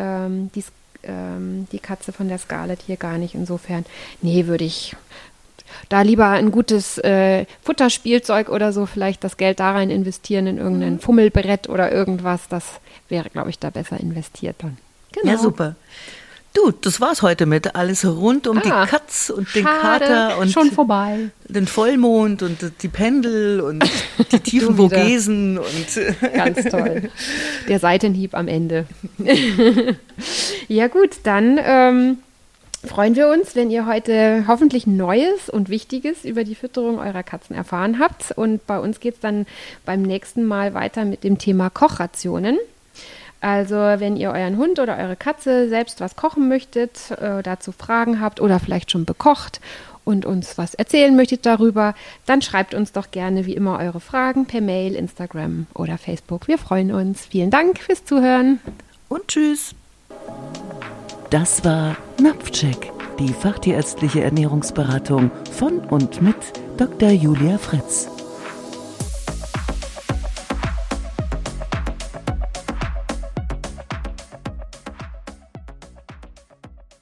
Katze von der Scarlett hier gar nicht. Insofern, nee, würde ich da lieber ein gutes Futterspielzeug oder so, vielleicht das Geld da rein investieren in irgendein Fummelbrett oder irgendwas. Das wäre, glaube ich, da besser investiert dann. Genau. Ja, super. Du, das war's heute mit alles rund um die Katz und den Kater und schon vorbei. Den Vollmond und die Pendel und die tiefen Vogesen und ganz toll. Der Seitenhieb am Ende. Ja gut, dann freuen wir uns, wenn ihr heute hoffentlich Neues und Wichtiges über die Fütterung eurer Katzen erfahren habt. Und bei uns geht es dann beim nächsten Mal weiter mit dem Thema Kochrationen. Also wenn ihr euren Hund oder eure Katze selbst was kochen möchtet, dazu Fragen habt oder vielleicht schon bekocht und uns was erzählen möchtet darüber, dann schreibt uns doch gerne wie immer eure Fragen per Mail, Instagram oder Facebook. Wir freuen uns. Vielen Dank fürs Zuhören. Und tschüss. Das war Napfcheck, die fachtierärztliche Ernährungsberatung von und mit Dr. Julia Fritz.